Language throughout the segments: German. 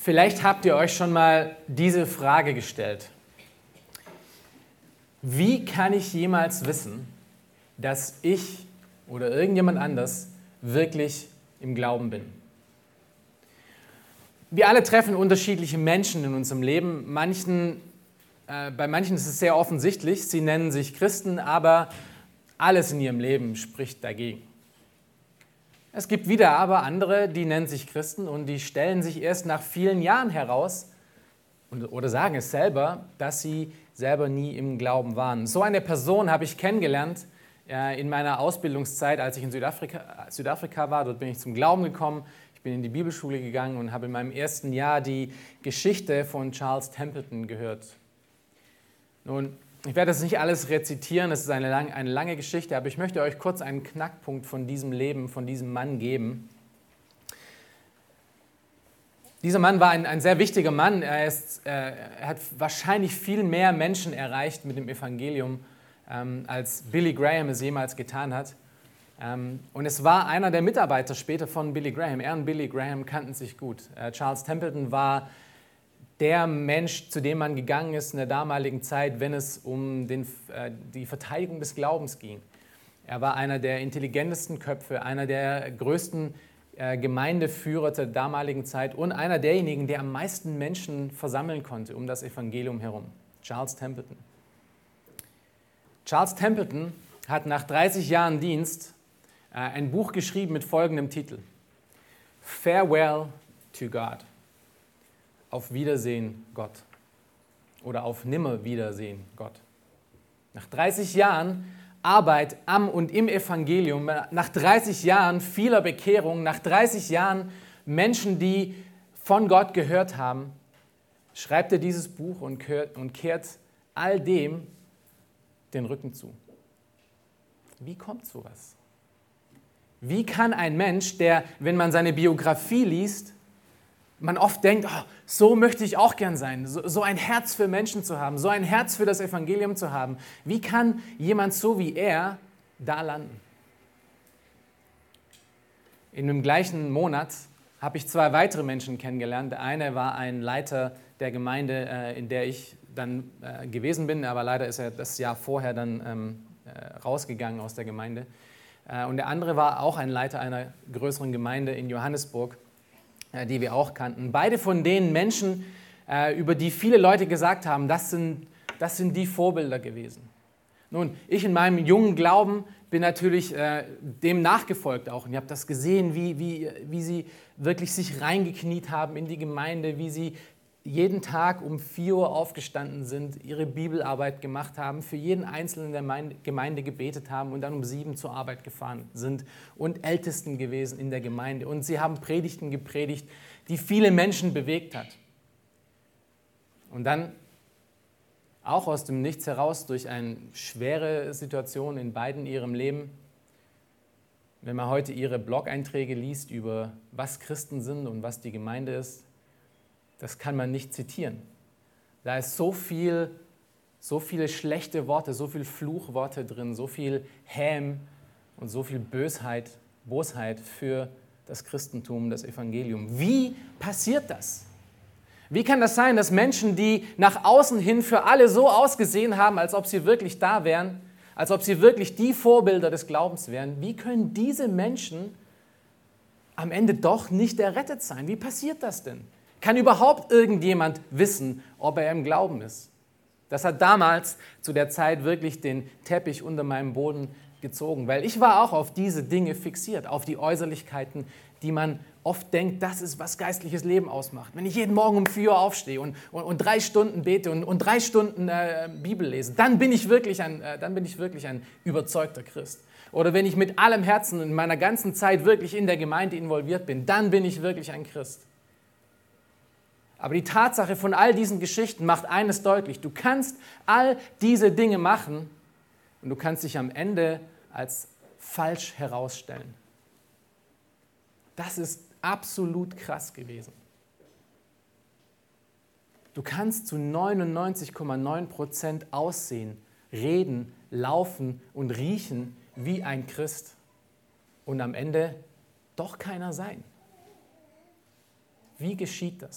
Vielleicht habt ihr euch schon mal diese Frage gestellt. Wie kann ich jemals wissen, dass ich oder irgendjemand anders wirklich im Glauben bin? Wir alle treffen unterschiedliche Menschen in unserem Leben. Bei manchen ist es sehr offensichtlich, sie nennen sich Christen, aber alles in ihrem Leben spricht dagegen. Es gibt wieder aber andere, die nennen sich Christen und die stellen sich erst nach vielen Jahren heraus oder sagen es selber, dass sie selber nie im Glauben waren. So eine Person habe ich kennengelernt in meiner Ausbildungszeit, als ich in Südafrika war. Dort bin ich zum Glauben gekommen. Ich bin in die Bibelschule gegangen und habe in meinem ersten Jahr die Geschichte von Charles Templeton gehört. Nun, ich werde das nicht alles rezitieren, es ist eine lange Geschichte, aber ich möchte euch kurz einen Knackpunkt von diesem Leben, von diesem Mann geben. Dieser Mann war ein sehr wichtiger Mann. Er hat wahrscheinlich viel mehr Menschen erreicht mit dem Evangelium, als Billy Graham es jemals getan hat. Und es war einer der Mitarbeiter später von Billy Graham. Er und Billy Graham kannten sich gut. Charles Templeton war der Mensch, zu dem man gegangen ist in der damaligen Zeit, wenn es um die Verteidigung des Glaubens ging. Er war einer der intelligentesten Köpfe, einer der größten Gemeindeführer der damaligen Zeit und einer derjenigen, der am meisten Menschen versammeln konnte um das Evangelium herum. Charles Templeton. Charles Templeton hat nach 30 Jahren Dienst ein Buch geschrieben mit folgendem Titel: Farewell to God. Auf Wiedersehen, Gott. Oder auf Nimmerwiedersehen, Gott. Nach 30 Jahren Arbeit am und im Evangelium, nach 30 Jahren vieler Bekehrung, nach 30 Jahren Menschen, die von Gott gehört haben, schreibt er dieses Buch und kehrt all dem den Rücken zu. Wie kommt sowas? Wie kann ein Mensch, der, wenn man seine Biografie liest, man oft denkt, oh, so möchte ich auch gern sein, so ein Herz für Menschen zu haben, so ein Herz für das Evangelium zu haben. Wie kann jemand so wie er da landen? In dem gleichen Monat habe ich 2 weitere Menschen kennengelernt. Der eine war ein Leiter der Gemeinde, in der ich dann gewesen bin, aber leider ist er das Jahr vorher dann rausgegangen aus der Gemeinde. Und der andere war auch ein Leiter einer größeren Gemeinde in Johannesburg, die wir auch kannten. Beide von den Menschen, über die viele Leute gesagt haben, das sind die Vorbilder gewesen. Nun, ich in meinem jungen Glauben bin natürlich dem nachgefolgt auch. Und ihr habt das gesehen, wie sie wirklich sich reingekniet haben in die Gemeinde, wie sie jeden Tag um 4 Uhr aufgestanden sind, ihre Bibelarbeit gemacht haben, für jeden Einzelnen der Gemeinde gebetet haben und dann um 7 zur Arbeit gefahren sind und Ältesten gewesen in der Gemeinde. Und sie haben Predigten gepredigt, die viele Menschen bewegt hat. Und dann auch aus dem Nichts heraus durch eine schwere Situation in beiden ihrem Leben, wenn man heute ihre Blog-Einträge liest über was Christen sind und was die Gemeinde ist, das kann man nicht zitieren. Da ist so viele schlechte Worte, so viele Fluchworte drin, so viel Häm und so viel Bosheit für das Christentum, das Evangelium. Wie passiert das? Wie kann das sein, dass Menschen, die nach außen hin für alle so ausgesehen haben, als ob sie wirklich da wären, als ob sie wirklich die Vorbilder des Glaubens wären, wie können diese Menschen am Ende doch nicht errettet sein? Wie passiert das denn? Kann überhaupt irgendjemand wissen, ob er im Glauben ist? Das hat damals zu der Zeit wirklich den Teppich unter meinem Boden gezogen, weil ich war auch auf diese Dinge fixiert, auf die Äußerlichkeiten, die man oft denkt, das ist, was geistliches Leben ausmacht. Wenn ich jeden Morgen um 4 Uhr aufstehe und 3 Stunden bete und 3 Stunden Bibel lese, dann bin ich wirklich ein überzeugter Christ. Oder wenn ich mit allem Herzen in meiner ganzen Zeit wirklich in der Gemeinde involviert bin, dann bin ich wirklich ein Christ. Aber die Tatsache von all diesen Geschichten macht eines deutlich: Du kannst all diese Dinge machen und du kannst dich am Ende als falsch herausstellen. Das ist absolut krass gewesen. Du kannst zu 99,9% aussehen, reden, laufen und riechen wie ein Christ und am Ende doch keiner sein. Wie geschieht das?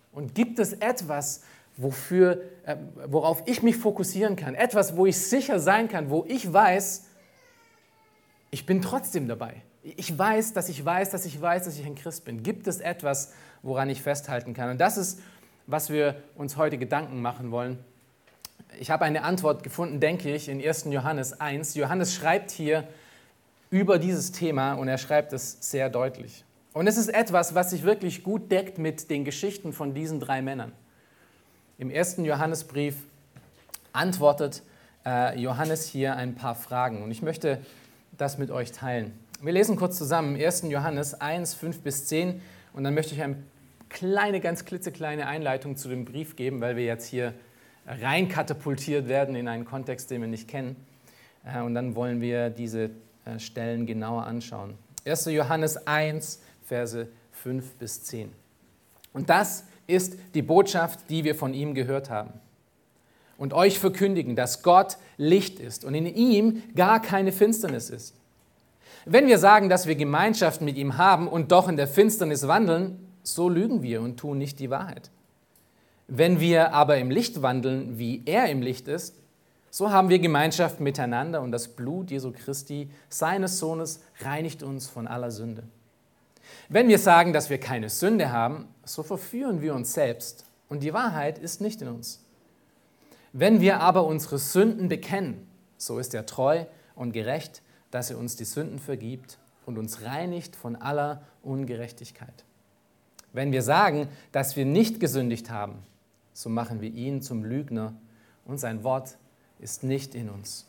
Und gibt es etwas, worauf ich mich fokussieren kann? Etwas, wo ich sicher sein kann, wo ich weiß, ich bin trotzdem dabei. Ich weiß, dass ich ein Christ bin. Gibt es etwas, woran ich festhalten kann? Und das ist, was wir uns heute Gedanken machen wollen. Ich habe eine Antwort gefunden, denke ich, in 1. Johannes 1. Johannes schreibt hier über dieses Thema und er schreibt es sehr deutlich. Und es ist etwas, was sich wirklich gut deckt mit den Geschichten von diesen 3 Männern. Im 1. Johannesbrief antwortet Johannes hier ein paar Fragen und ich möchte das mit euch teilen. Wir lesen kurz zusammen 1. Johannes 1, 5-10 und dann möchte ich eine ganz klitzekleine Einleitung zu dem Brief geben, weil wir jetzt hier rein katapultiert werden in einen Kontext, den wir nicht kennen. Und dann wollen wir diese Stellen genauer anschauen. 1. Johannes 1, Verse 5-10. Und das ist die Botschaft, die wir von ihm gehört haben. Und euch verkündigen, dass Gott Licht ist und in ihm gar keine Finsternis ist. Wenn wir sagen, dass wir Gemeinschaft mit ihm haben und doch in der Finsternis wandeln, so lügen wir und tun nicht die Wahrheit. Wenn wir aber im Licht wandeln, wie er im Licht ist, so haben wir Gemeinschaft miteinander und das Blut Jesu Christi, seines Sohnes, reinigt uns von aller Sünde. Wenn wir sagen, dass wir keine Sünde haben, so verführen wir uns selbst und die Wahrheit ist nicht in uns. Wenn wir aber unsere Sünden bekennen, so ist er treu und gerecht, dass er uns die Sünden vergibt und uns reinigt von aller Ungerechtigkeit. Wenn wir sagen, dass wir nicht gesündigt haben, so machen wir ihn zum Lügner und sein Wort ist nicht in uns.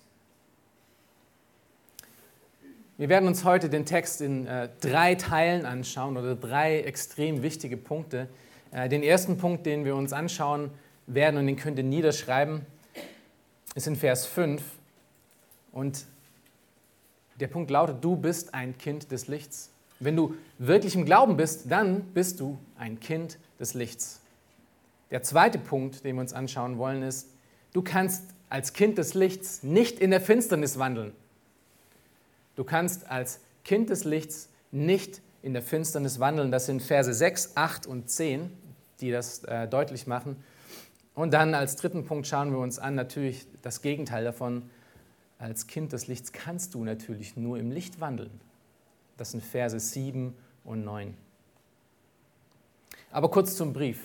Wir werden uns heute den Text in 3 Teilen anschauen oder 3 extrem wichtige Punkte. Den ersten Punkt, den wir uns anschauen werden und den könnt ihr niederschreiben, ist in Vers 5 und der Punkt lautet, du bist ein Kind des Lichts. Wenn du wirklich im Glauben bist, dann bist du ein Kind des Lichts. Der zweite Punkt, den wir uns anschauen wollen, ist, du kannst als Kind des Lichts nicht in der Finsternis wandeln. Du kannst als Kind des Lichts nicht in der Finsternis wandeln. Das sind Verse 6, 8 und 10, die das deutlich machen. Und dann als dritten Punkt schauen wir uns an, natürlich das Gegenteil davon. Als Kind des Lichts kannst du natürlich nur im Licht wandeln. Das sind Verse 7 und 9. Aber kurz zum Brief.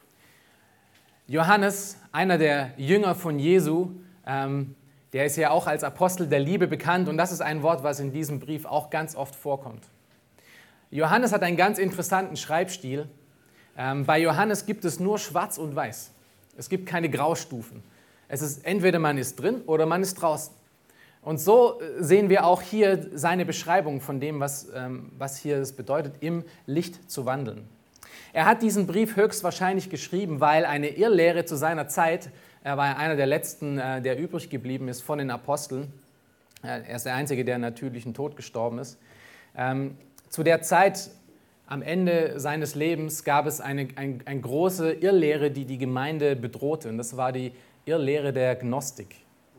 Johannes, einer der Jünger von Jesu, der ist ja auch als Apostel der Liebe bekannt und das ist ein Wort, was in diesem Brief auch ganz oft vorkommt. Johannes hat einen ganz interessanten Schreibstil. Bei Johannes gibt es nur Schwarz und Weiß. Es gibt keine Graustufen. Es ist entweder man ist drin oder man ist draußen. Und so sehen wir auch hier seine Beschreibung von dem, was hier es bedeutet, im Licht zu wandeln. Er hat diesen Brief höchstwahrscheinlich geschrieben, weil eine Irrlehre zu seiner Zeit, er war einer der letzten, der übrig geblieben ist von den Aposteln. Er ist der Einzige, der natürlichen Tod gestorben ist. Zu der Zeit, am Ende seines Lebens, gab es eine große Irrlehre, die die Gemeinde bedrohte. Und das war die Irrlehre der Gnostik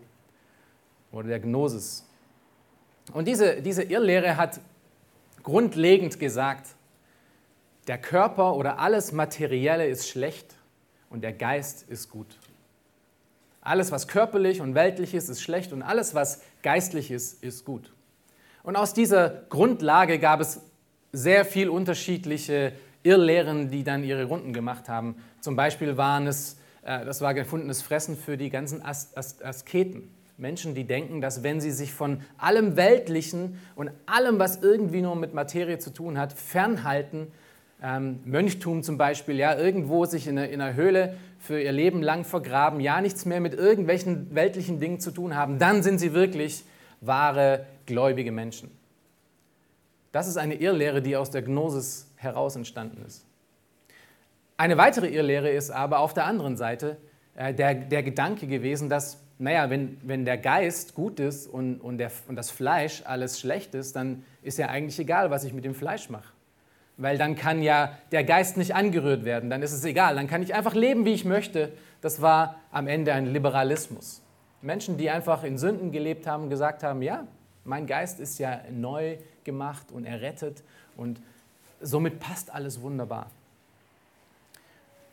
oder der Gnosis. Und diese Irrlehre hat grundlegend gesagt, der Körper oder alles Materielle ist schlecht und der Geist ist gut. Alles, was körperlich und weltlich ist schlecht und alles, was geistlich ist gut. Und aus dieser Grundlage gab es sehr viel unterschiedliche Irrlehren, die dann ihre Runden gemacht haben. Zum Beispiel das war gefundenes Fressen für die ganzen Asketen. Menschen, die denken, dass wenn sie sich von allem Weltlichen und allem, was irgendwie nur mit Materie zu tun hat, fernhalten, Mönchtum zum Beispiel, ja, irgendwo sich in einer Höhle für ihr Leben lang vergraben, ja, nichts mehr mit irgendwelchen weltlichen Dingen zu tun haben, dann sind sie wirklich wahre, gläubige Menschen. Das ist eine Irrlehre, die aus der Gnosis heraus entstanden ist. Eine weitere Irrlehre ist aber auf der anderen Seite der Gedanke gewesen, dass, naja, wenn der Geist gut ist und das Fleisch alles schlecht ist, dann ist ja eigentlich egal, was ich mit dem Fleisch mache. Weil dann kann ja der Geist nicht angerührt werden, dann ist es egal, dann kann ich einfach leben, wie ich möchte. Das war am Ende ein Liberalismus. Menschen, die einfach in Sünden gelebt haben, gesagt haben, ja, mein Geist ist ja neu gemacht und errettet und somit passt alles wunderbar.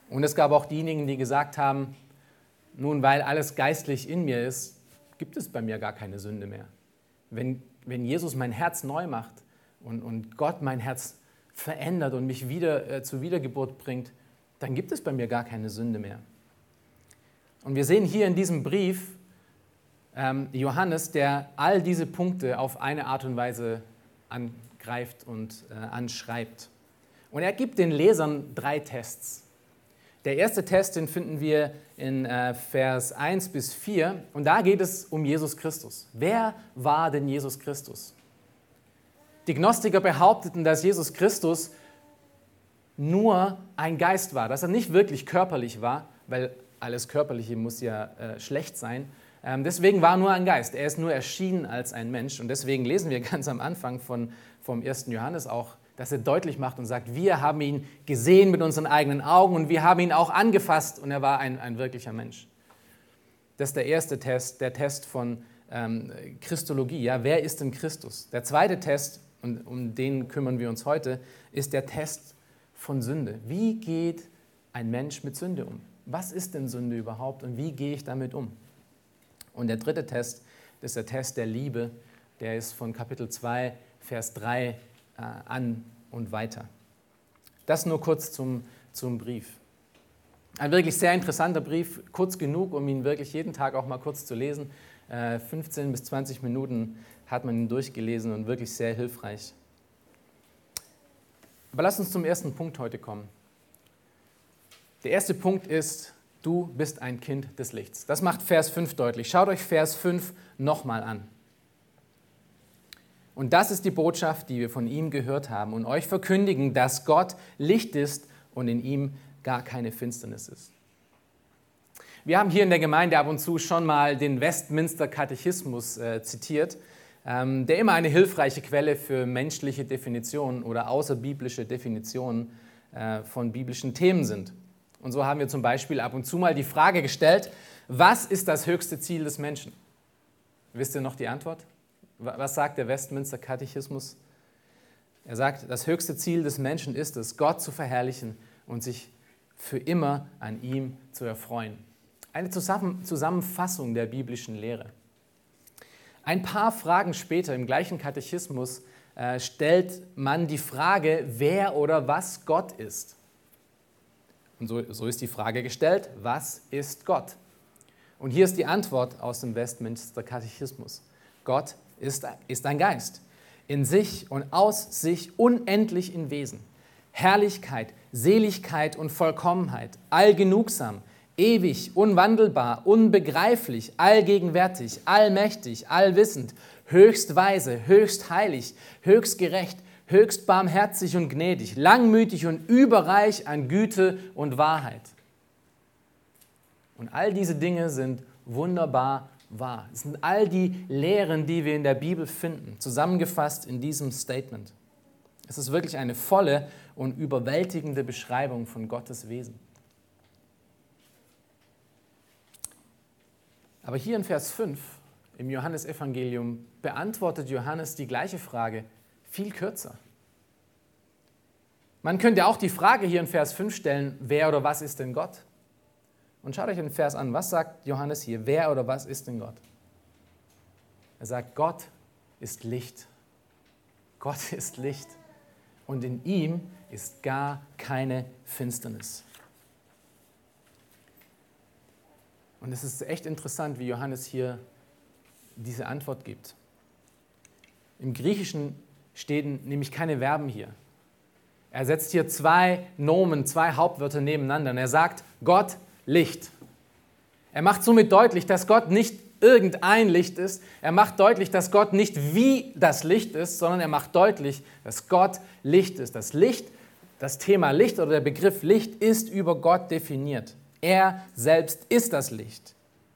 Und es gab auch diejenigen, die gesagt haben, nun, weil alles geistlich in mir ist, gibt es bei mir gar keine Sünde mehr. Wenn Jesus mein Herz neu macht und Gott mein Herz verändert und mich wieder zur Wiedergeburt bringt, dann gibt es bei mir gar keine Sünde mehr. Und wir sehen hier in diesem Brief Johannes, der all diese Punkte auf eine Art und Weise angreift und anschreibt. Und er gibt den Lesern 3 Tests. Der erste Test, den finden wir in Vers 1 bis 4 und da geht es um Jesus Christus. Wer war denn Jesus Christus? Die Gnostiker behaupteten, dass Jesus Christus nur ein Geist war, dass er nicht wirklich körperlich war, weil alles Körperliche muss ja schlecht sein. Deswegen war er nur ein Geist. Er ist nur erschienen als ein Mensch und deswegen lesen wir ganz am Anfang vom 1. Johannes auch, dass er deutlich macht und sagt, wir haben ihn gesehen mit unseren eigenen Augen und wir haben ihn auch angefasst und er war ein wirklicher Mensch. Das ist der erste Test, der Test von Christologie. Ja, wer ist denn Christus? Der zweite Test, und um den kümmern wir uns heute, ist der Test von Sünde. Wie geht ein Mensch mit Sünde um? Was ist denn Sünde überhaupt und wie gehe ich damit um? Und der dritte Test, das ist der Test der Liebe, der ist von Kapitel 2, Vers 3 an und weiter. Das nur kurz zum Brief. Ein wirklich sehr interessanter Brief, kurz genug, um ihn wirklich jeden Tag auch mal kurz zu lesen. 15 bis 20 Minuten hat man ihn durchgelesen und wirklich sehr hilfreich. Aber lass uns zum ersten Punkt heute kommen. Der erste Punkt ist, du bist ein Kind des Lichts. Das macht Vers 5 deutlich. Schaut euch Vers 5 nochmal an. Und das ist die Botschaft, die wir von ihm gehört haben und euch verkündigen, dass Gott Licht ist und in ihm gar keine Finsternis ist. Wir haben hier in der Gemeinde ab und zu schon mal den Westminster Katechismus zitiert, der immer eine hilfreiche Quelle für menschliche Definitionen oder außerbiblische Definitionen von biblischen Themen sind. Und so haben wir zum Beispiel ab und zu mal die Frage gestellt, was ist das höchste Ziel des Menschen? Wisst ihr noch die Antwort? Was sagt der Westminster Katechismus? Er sagt, das höchste Ziel des Menschen ist es, Gott zu verherrlichen und sich für immer an ihm zu erfreuen. Eine Zusammenfassung der biblischen Lehre. Ein paar Fragen später im gleichen Katechismus stellt man die Frage, wer oder was Gott ist. Und so ist die Frage gestellt, was ist Gott? Und hier ist die Antwort aus dem Westminster Katechismus. Gott ist ein Geist, in sich und aus sich unendlich in Wesen. Herrlichkeit, Seligkeit und Vollkommenheit, allgenugsam, ewig, unwandelbar, unbegreiflich, allgegenwärtig, allmächtig, allwissend, höchst weise, höchst heilig, höchst gerecht, höchst barmherzig und gnädig, langmütig und überreich an Güte und Wahrheit. Und all diese Dinge sind wunderbar wahr. Das sind all die Lehren, die wir in der Bibel finden, zusammengefasst in diesem Statement. Es ist wirklich eine volle und überwältigende Beschreibung von Gottes Wesen. Aber hier in Vers 5 im Johannesevangelium beantwortet Johannes die gleiche Frage viel kürzer. Man könnte auch die Frage hier in Vers 5 stellen, wer oder was ist denn Gott? Und schaut euch den Vers an, was sagt Johannes hier, wer oder was ist denn Gott? Er sagt, Gott ist Licht. Gott ist Licht. Und in ihm ist gar keine Finsternis. Und es ist echt interessant, wie Johannes hier diese Antwort gibt. Im Griechischen stehen nämlich keine Verben hier. Er setzt hier 2 Nomen, 2 Hauptwörter nebeneinander und er sagt Gott, Licht. Er macht somit deutlich, dass Gott nicht irgendein Licht ist. Er macht deutlich, dass Gott nicht wie das Licht ist, sondern er macht deutlich, dass Gott Licht ist. Das Licht, das Thema Licht oder der Begriff Licht ist über Gott definiert. Er selbst ist das Licht.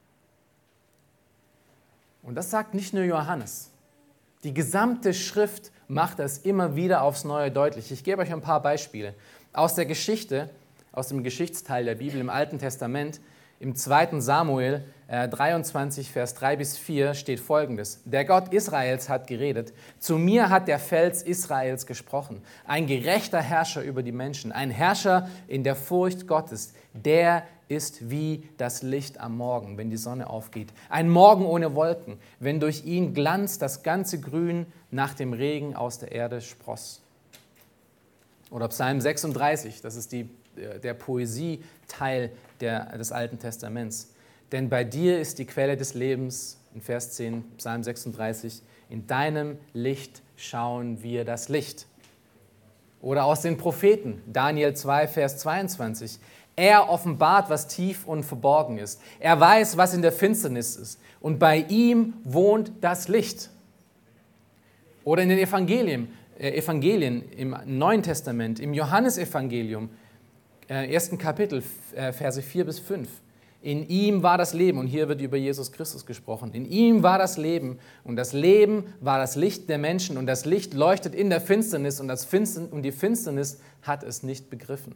Und das sagt nicht nur Johannes. Die gesamte Schrift macht das immer wieder aufs Neue deutlich. Ich gebe euch ein paar Beispiele. Aus der Geschichte, aus dem Geschichtsteil der Bibel im Alten Testament, Im 2. Samuel 23, Vers 3 bis 4 steht Folgendes. Der Gott Israels hat geredet. Zu mir hat der Fels Israels gesprochen. Ein gerechter Herrscher über die Menschen. Ein Herrscher in der Furcht Gottes. Der ist wie das Licht am Morgen, wenn die Sonne aufgeht. Ein Morgen ohne Wolken, wenn durch ihn Glanz das ganze Grün nach dem Regen aus der Erde spross. Oder Psalm 36, das ist der Poesieteil des Alten Testaments. Denn bei dir ist die Quelle des Lebens, in Vers 10, Psalm 36, in deinem Licht schauen wir das Licht. Oder aus den Propheten, Daniel 2, Vers 22. Er offenbart, was tief und verborgen ist. Er weiß, was in der Finsternis ist. Und bei ihm wohnt das Licht. Oder in den Evangelien im Neuen Testament, im Johannesevangelium, 1. Kapitel, Verse 4 bis 5. In ihm war das Leben, und hier wird über Jesus Christus gesprochen. In ihm war das Leben, und das Leben war das Licht der Menschen, und das Licht leuchtet in der Finsternis, und die Finsternis hat es nicht begriffen.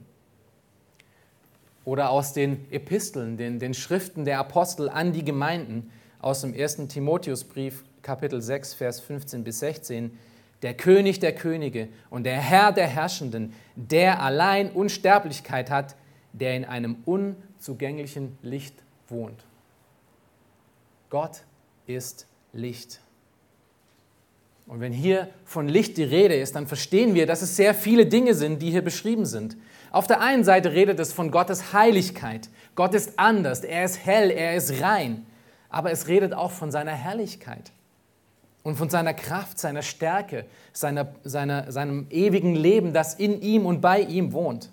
Oder aus den Episteln, den Schriften der Apostel an die Gemeinden, aus dem 1. Timotheusbrief, Kapitel 6, Vers 15 bis 16. Der König der Könige und der Herr der Herrschenden, der allein Unsterblichkeit hat, der in einem unzugänglichen Licht wohnt. Gott ist Licht. Und wenn hier von Licht die Rede ist, dann verstehen wir, dass es sehr viele Dinge sind, die hier beschrieben sind. Auf der einen Seite redet es von Gottes Heiligkeit. Gott ist anders, er ist hell, er ist rein. Aber es redet auch von seiner Herrlichkeit und von seiner Kraft, seiner Stärke, seinem ewigen Leben, das in ihm und bei ihm wohnt.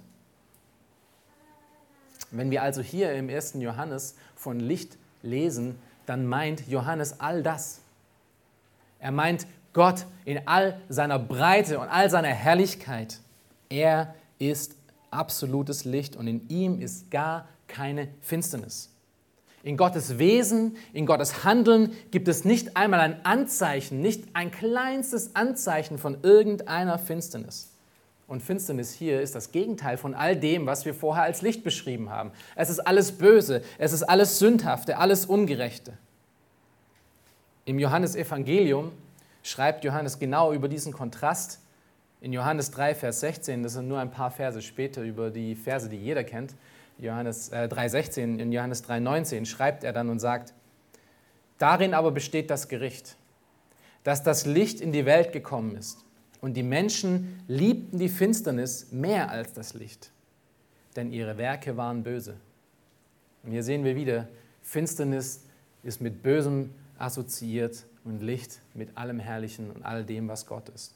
Wenn wir also hier im 1. Johannes von Licht lesen, dann meint Johannes all das. Er meint Gott in all seiner Breite und all seiner Herrlichkeit. Er ist absolutes Licht und in ihm ist gar keine Finsternis. In Gottes Wesen, in Gottes Handeln gibt es nicht einmal ein Anzeichen, nicht ein kleinstes Anzeichen von irgendeiner Finsternis. Und Finsternis hier ist das Gegenteil von all dem, was wir vorher als Licht beschrieben haben. Es ist alles Böse, es ist alles Sündhafte, alles Ungerechte. Im Johannesevangelium schreibt Johannes genau über diesen Kontrast. In Johannes 3, Vers 16, das sind nur ein paar Verse später über die Verse, die jeder kennt, Johannes 3,16, in Johannes 3,19 schreibt er dann und sagt, darin aber besteht das Gericht, dass das Licht in die Welt gekommen ist und die Menschen liebten die Finsternis mehr als das Licht, denn ihre Werke waren böse. Und hier sehen wir wieder, Finsternis ist mit Bösem assoziiert und Licht mit allem Herrlichen und all dem, was Gott ist.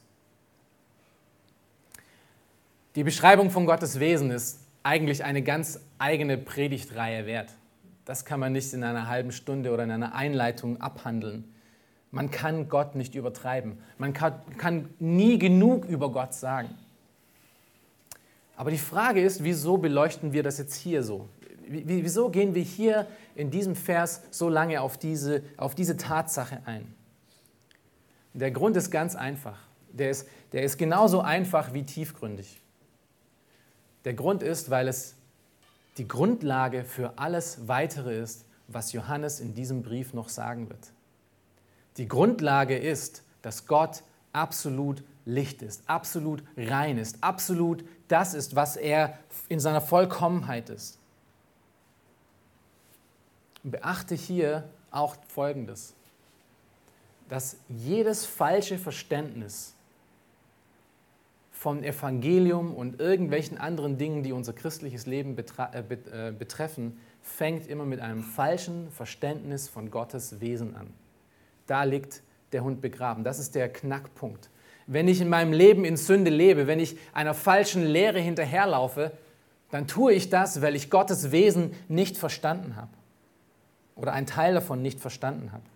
Die Beschreibung von Gottes Wesen ist eigentlich eine ganz eigene Predigtreihe wert. Das kann man nicht in einer halben Stunde oder in einer Einleitung abhandeln. Man kann Gott nicht übertreiben. Man kann nie genug über Gott sagen. Aber die Frage ist, wieso beleuchten wir das jetzt hier so? Wieso gehen wir hier in diesem Vers so lange auf diese Tatsache ein? Der Grund ist ganz einfach. Der ist genauso einfach wie tiefgründig. Der Grund ist, weil es die Grundlage für alles Weitere ist, was Johannes in diesem Brief noch sagen wird. Die Grundlage ist, dass Gott absolut Licht ist, absolut rein ist, absolut das ist, was er in seiner Vollkommenheit ist. Beachte hier auch Folgendes, dass jedes falsche Verständnis vom Evangelium und irgendwelchen anderen Dingen, die unser christliches Leben betreffen, fängt immer mit einem falschen Verständnis von Gottes Wesen an. Da liegt der Hund begraben. Das ist der Knackpunkt. Wenn ich in meinem Leben in Sünde lebe, wenn ich einer falschen Lehre hinterherlaufe, dann tue ich das, weil ich Gottes Wesen nicht verstanden habe oder einen Teil davon nicht verstanden habe.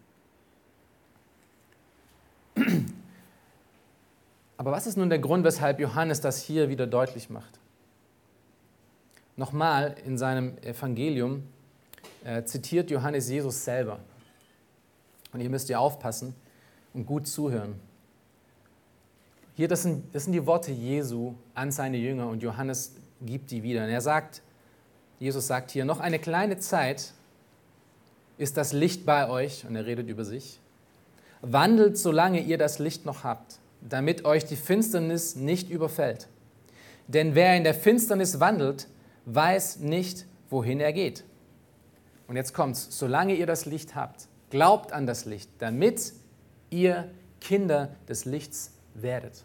Aber was ist nun der Grund, weshalb Johannes das hier wieder deutlich macht? Nochmal in seinem Evangelium zitiert Johannes Jesus selber. Und hier müsst ihr aufpassen und gut zuhören. Hier, das sind die Worte Jesu an seine Jünger und Johannes gibt die wieder. Und Jesus sagt hier, noch eine kleine Zeit ist das Licht bei euch, und er redet über sich. Wandelt, solange ihr das Licht noch habt, damit euch die Finsternis nicht überfällt. Denn wer in der Finsternis wandelt, weiß nicht, wohin er geht. Und jetzt kommt's, solange ihr das Licht habt, glaubt an das Licht, damit ihr Kinder des Lichts werdet.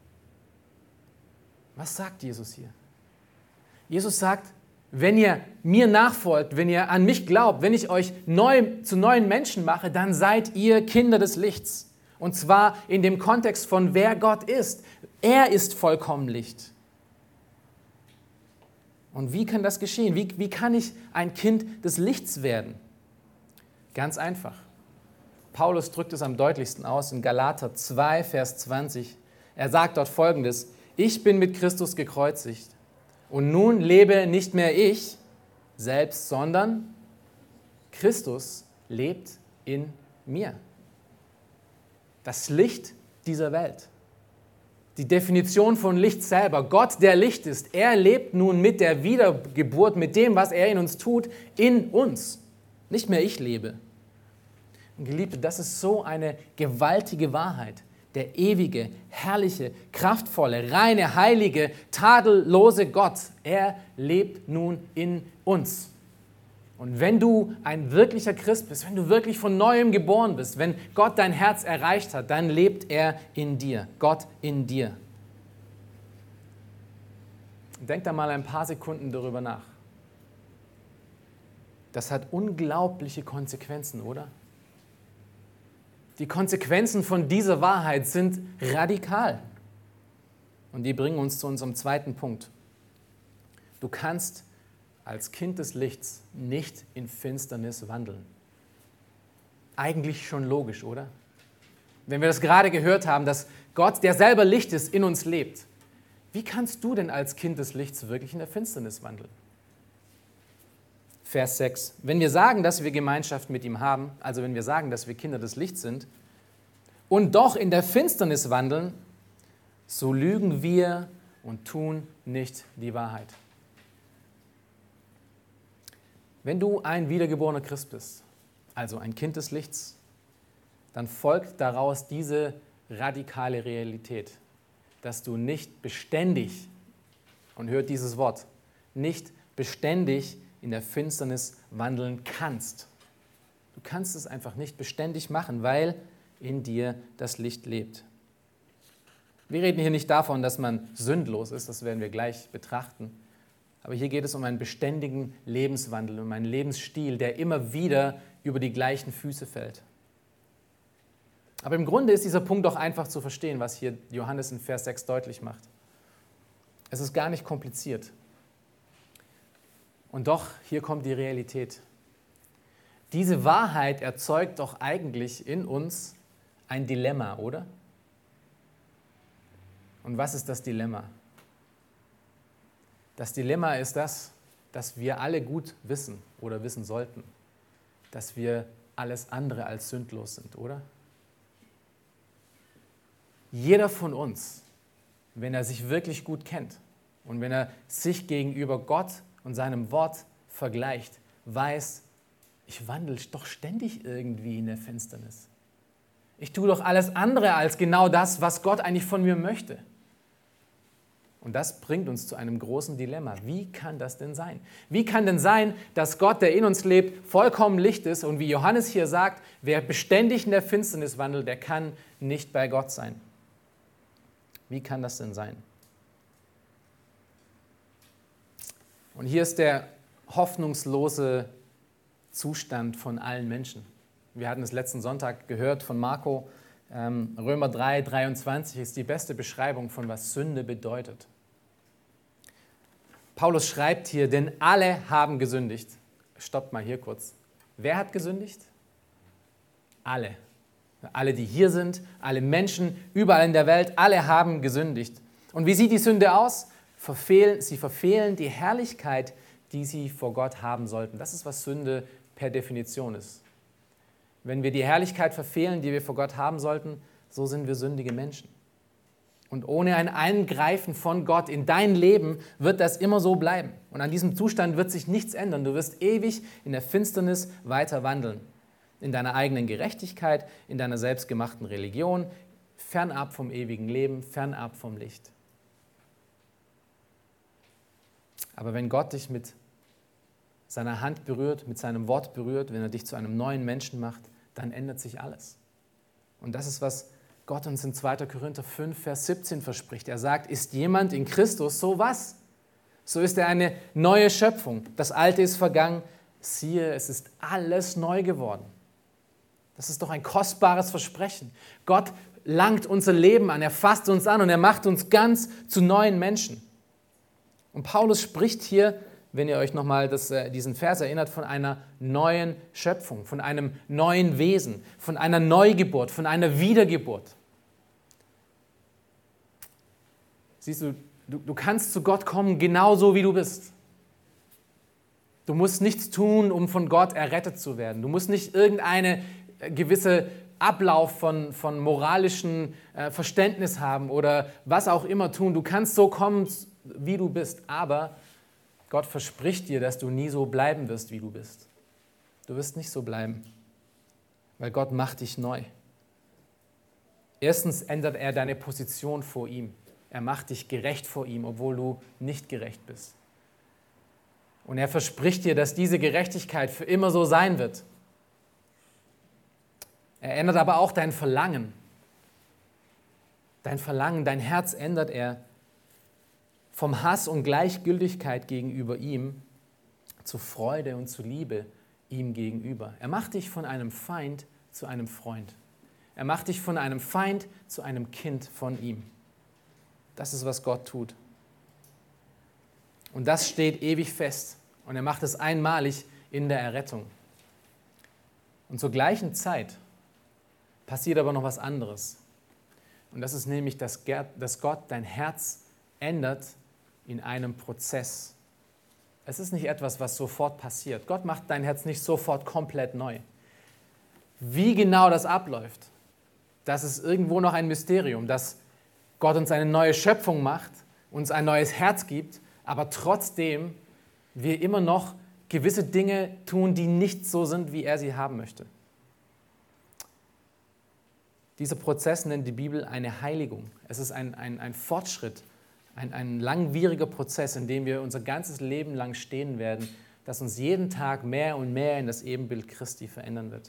Was sagt Jesus hier? Jesus sagt, wenn ihr mir nachfolgt, wenn ihr an mich glaubt, wenn ich euch zu neuen Menschen mache, dann seid ihr Kinder des Lichts. Und zwar in dem Kontext von wer Gott ist. Er ist vollkommen Licht. Und wie kann das geschehen? Wie kann ich ein Kind des Lichts werden? Ganz einfach. Paulus drückt es am deutlichsten aus in Galater 2, Vers 20. Er sagt dort Folgendes: Ich bin mit Christus gekreuzigt und nun lebe nicht mehr ich selbst, sondern Christus lebt in mir. Das Licht dieser Welt. Die Definition von Licht selber. Gott, der Licht ist, er lebt nun mit der Wiedergeburt, mit dem, was er in uns tut, in uns. Nicht mehr ich lebe. Und Geliebte, das ist so eine gewaltige Wahrheit. Der ewige, herrliche, kraftvolle, reine, heilige, tadellose Gott, er lebt nun in uns. Und wenn du ein wirklicher Christ bist, wenn du wirklich von Neuem geboren bist, wenn Gott dein Herz erreicht hat, dann lebt er in dir, Gott in dir. Denk da mal ein paar Sekunden darüber nach. Das hat unglaubliche Konsequenzen, oder? Die Konsequenzen von dieser Wahrheit sind radikal. Und die bringen uns zu unserem zweiten Punkt. Du kannst als Kind des Lichts nicht in Finsternis wandeln. Eigentlich schon logisch, oder? Wenn wir das gerade gehört haben, dass Gott, der selber Licht ist, in uns lebt. Wie kannst du denn als Kind des Lichts wirklich in der Finsternis wandeln? Vers 6. Wenn wir sagen, dass wir Gemeinschaft mit ihm haben, also wenn wir sagen, dass wir Kinder des Lichts sind und doch in der Finsternis wandeln, so lügen wir und tun nicht die Wahrheit. Wenn du ein wiedergeborener Christ bist, also ein Kind des Lichts, dann folgt daraus diese radikale Realität, dass du nicht beständig, und hört dieses Wort, nicht beständig in der Finsternis wandeln kannst. Du kannst es einfach nicht beständig machen, weil in dir das Licht lebt. Wir reden hier nicht davon, dass man sündlos ist, das werden wir gleich betrachten. Aber hier geht es um einen beständigen Lebenswandel, um einen Lebensstil, der immer wieder über die gleichen Füße fällt. Aber im Grunde ist dieser Punkt doch einfach zu verstehen, was hier Johannes in Vers 6 deutlich macht. Es ist gar nicht kompliziert. Und doch, hier kommt die Realität. Diese Wahrheit erzeugt doch eigentlich in uns ein Dilemma, oder? Und was ist das Dilemma? Das Dilemma ist das, dass wir alle gut wissen oder wissen sollten, dass wir alles andere als sündlos sind, oder? Jeder von uns, wenn er sich wirklich gut kennt und wenn er sich gegenüber Gott und seinem Wort vergleicht, weiß, ich wandle doch ständig irgendwie in der Finsternis. Ich tue doch alles andere als genau das, was Gott eigentlich von mir möchte. Und das bringt uns zu einem großen Dilemma. Wie kann das denn sein? Wie kann denn sein, dass Gott, der in uns lebt, vollkommen Licht ist und wie Johannes hier sagt, wer beständig in der Finsternis wandelt, der kann nicht bei Gott sein? Wie kann das denn sein? Und hier ist der hoffnungslose Zustand von allen Menschen. Wir hatten es letzten Sonntag gehört von Marco. Römer 3, 23 ist die beste Beschreibung von was Sünde bedeutet. Paulus schreibt hier, denn alle haben gesündigt. Stoppt mal hier kurz. Wer hat gesündigt? Alle. Alle, die hier sind, alle Menschen überall in der Welt, alle haben gesündigt. Und wie sieht die Sünde aus? Sie verfehlen die Herrlichkeit, die sie vor Gott haben sollten. Das ist, was Sünde per Definition ist. Wenn wir die Herrlichkeit verfehlen, die wir vor Gott haben sollten, so sind wir sündige Menschen. Und ohne ein Eingreifen von Gott in dein Leben wird das immer so bleiben. Und an diesem Zustand wird sich nichts ändern. Du wirst ewig in der Finsternis weiter wandeln. In deiner eigenen Gerechtigkeit, in deiner selbstgemachten Religion, fernab vom ewigen Leben, fernab vom Licht. Aber wenn Gott dich mit seiner Hand berührt, mit seinem Wort berührt, wenn er dich zu einem neuen Menschen macht, dann ändert sich alles. Und das ist, was Gott uns in 2. Korinther 5, Vers 17 verspricht. Er sagt, ist jemand in Christus, so was? So ist er eine neue Schöpfung. Das Alte ist vergangen. Siehe, es ist alles neu geworden. Das ist doch ein kostbares Versprechen. Gott langt unser Leben an, er fasst uns an und er macht uns ganz zu neuen Menschen. Und Paulus spricht hier, wenn ihr euch nochmal diesen Vers erinnert, von einer neuen Schöpfung, von einem neuen Wesen, von einer Neugeburt, von einer Wiedergeburt. Siehst du, du kannst zu Gott kommen, genauso wie du bist. Du musst nichts tun, um von Gott errettet zu werden. Du musst nicht irgendeine gewisse Ablauf von moralischem Verständnis haben oder was auch immer tun. Du kannst so kommen, wie du bist, aber Gott verspricht dir, dass du nie so bleiben wirst, wie du bist. Du wirst nicht so bleiben, weil Gott macht dich neu. Erstens ändert er deine Position vor ihm. Er macht dich gerecht vor ihm, obwohl du nicht gerecht bist. Und er verspricht dir, dass diese Gerechtigkeit für immer so sein wird. Er ändert aber auch dein Verlangen. Dein Verlangen, dein Herz ändert er vom Hass und Gleichgültigkeit gegenüber ihm zu Freude und zu Liebe ihm gegenüber. Er macht dich von einem Feind zu einem Freund. Er macht dich von einem Feind zu einem Kind von ihm. Das ist, was Gott tut. Und das steht ewig fest. Und er macht es einmalig in der Errettung. Und zur gleichen Zeit passiert aber noch was anderes. Und das ist nämlich, dass Gott dein Herz ändert in einem Prozess. Es ist nicht etwas, was sofort passiert. Gott macht dein Herz nicht sofort komplett neu. Wie genau das abläuft, das ist irgendwo noch ein Mysterium, dass Gott uns eine neue Schöpfung macht, uns ein neues Herz gibt, aber trotzdem wir immer noch gewisse Dinge tun, die nicht so sind, wie er sie haben möchte. Dieser Prozess nennt die Bibel eine Heiligung. Es ist ein Fortschritt, ein langwieriger Prozess, in dem wir unser ganzes Leben lang stehen werden, das uns jeden Tag mehr und mehr in das Ebenbild Christi verändern wird.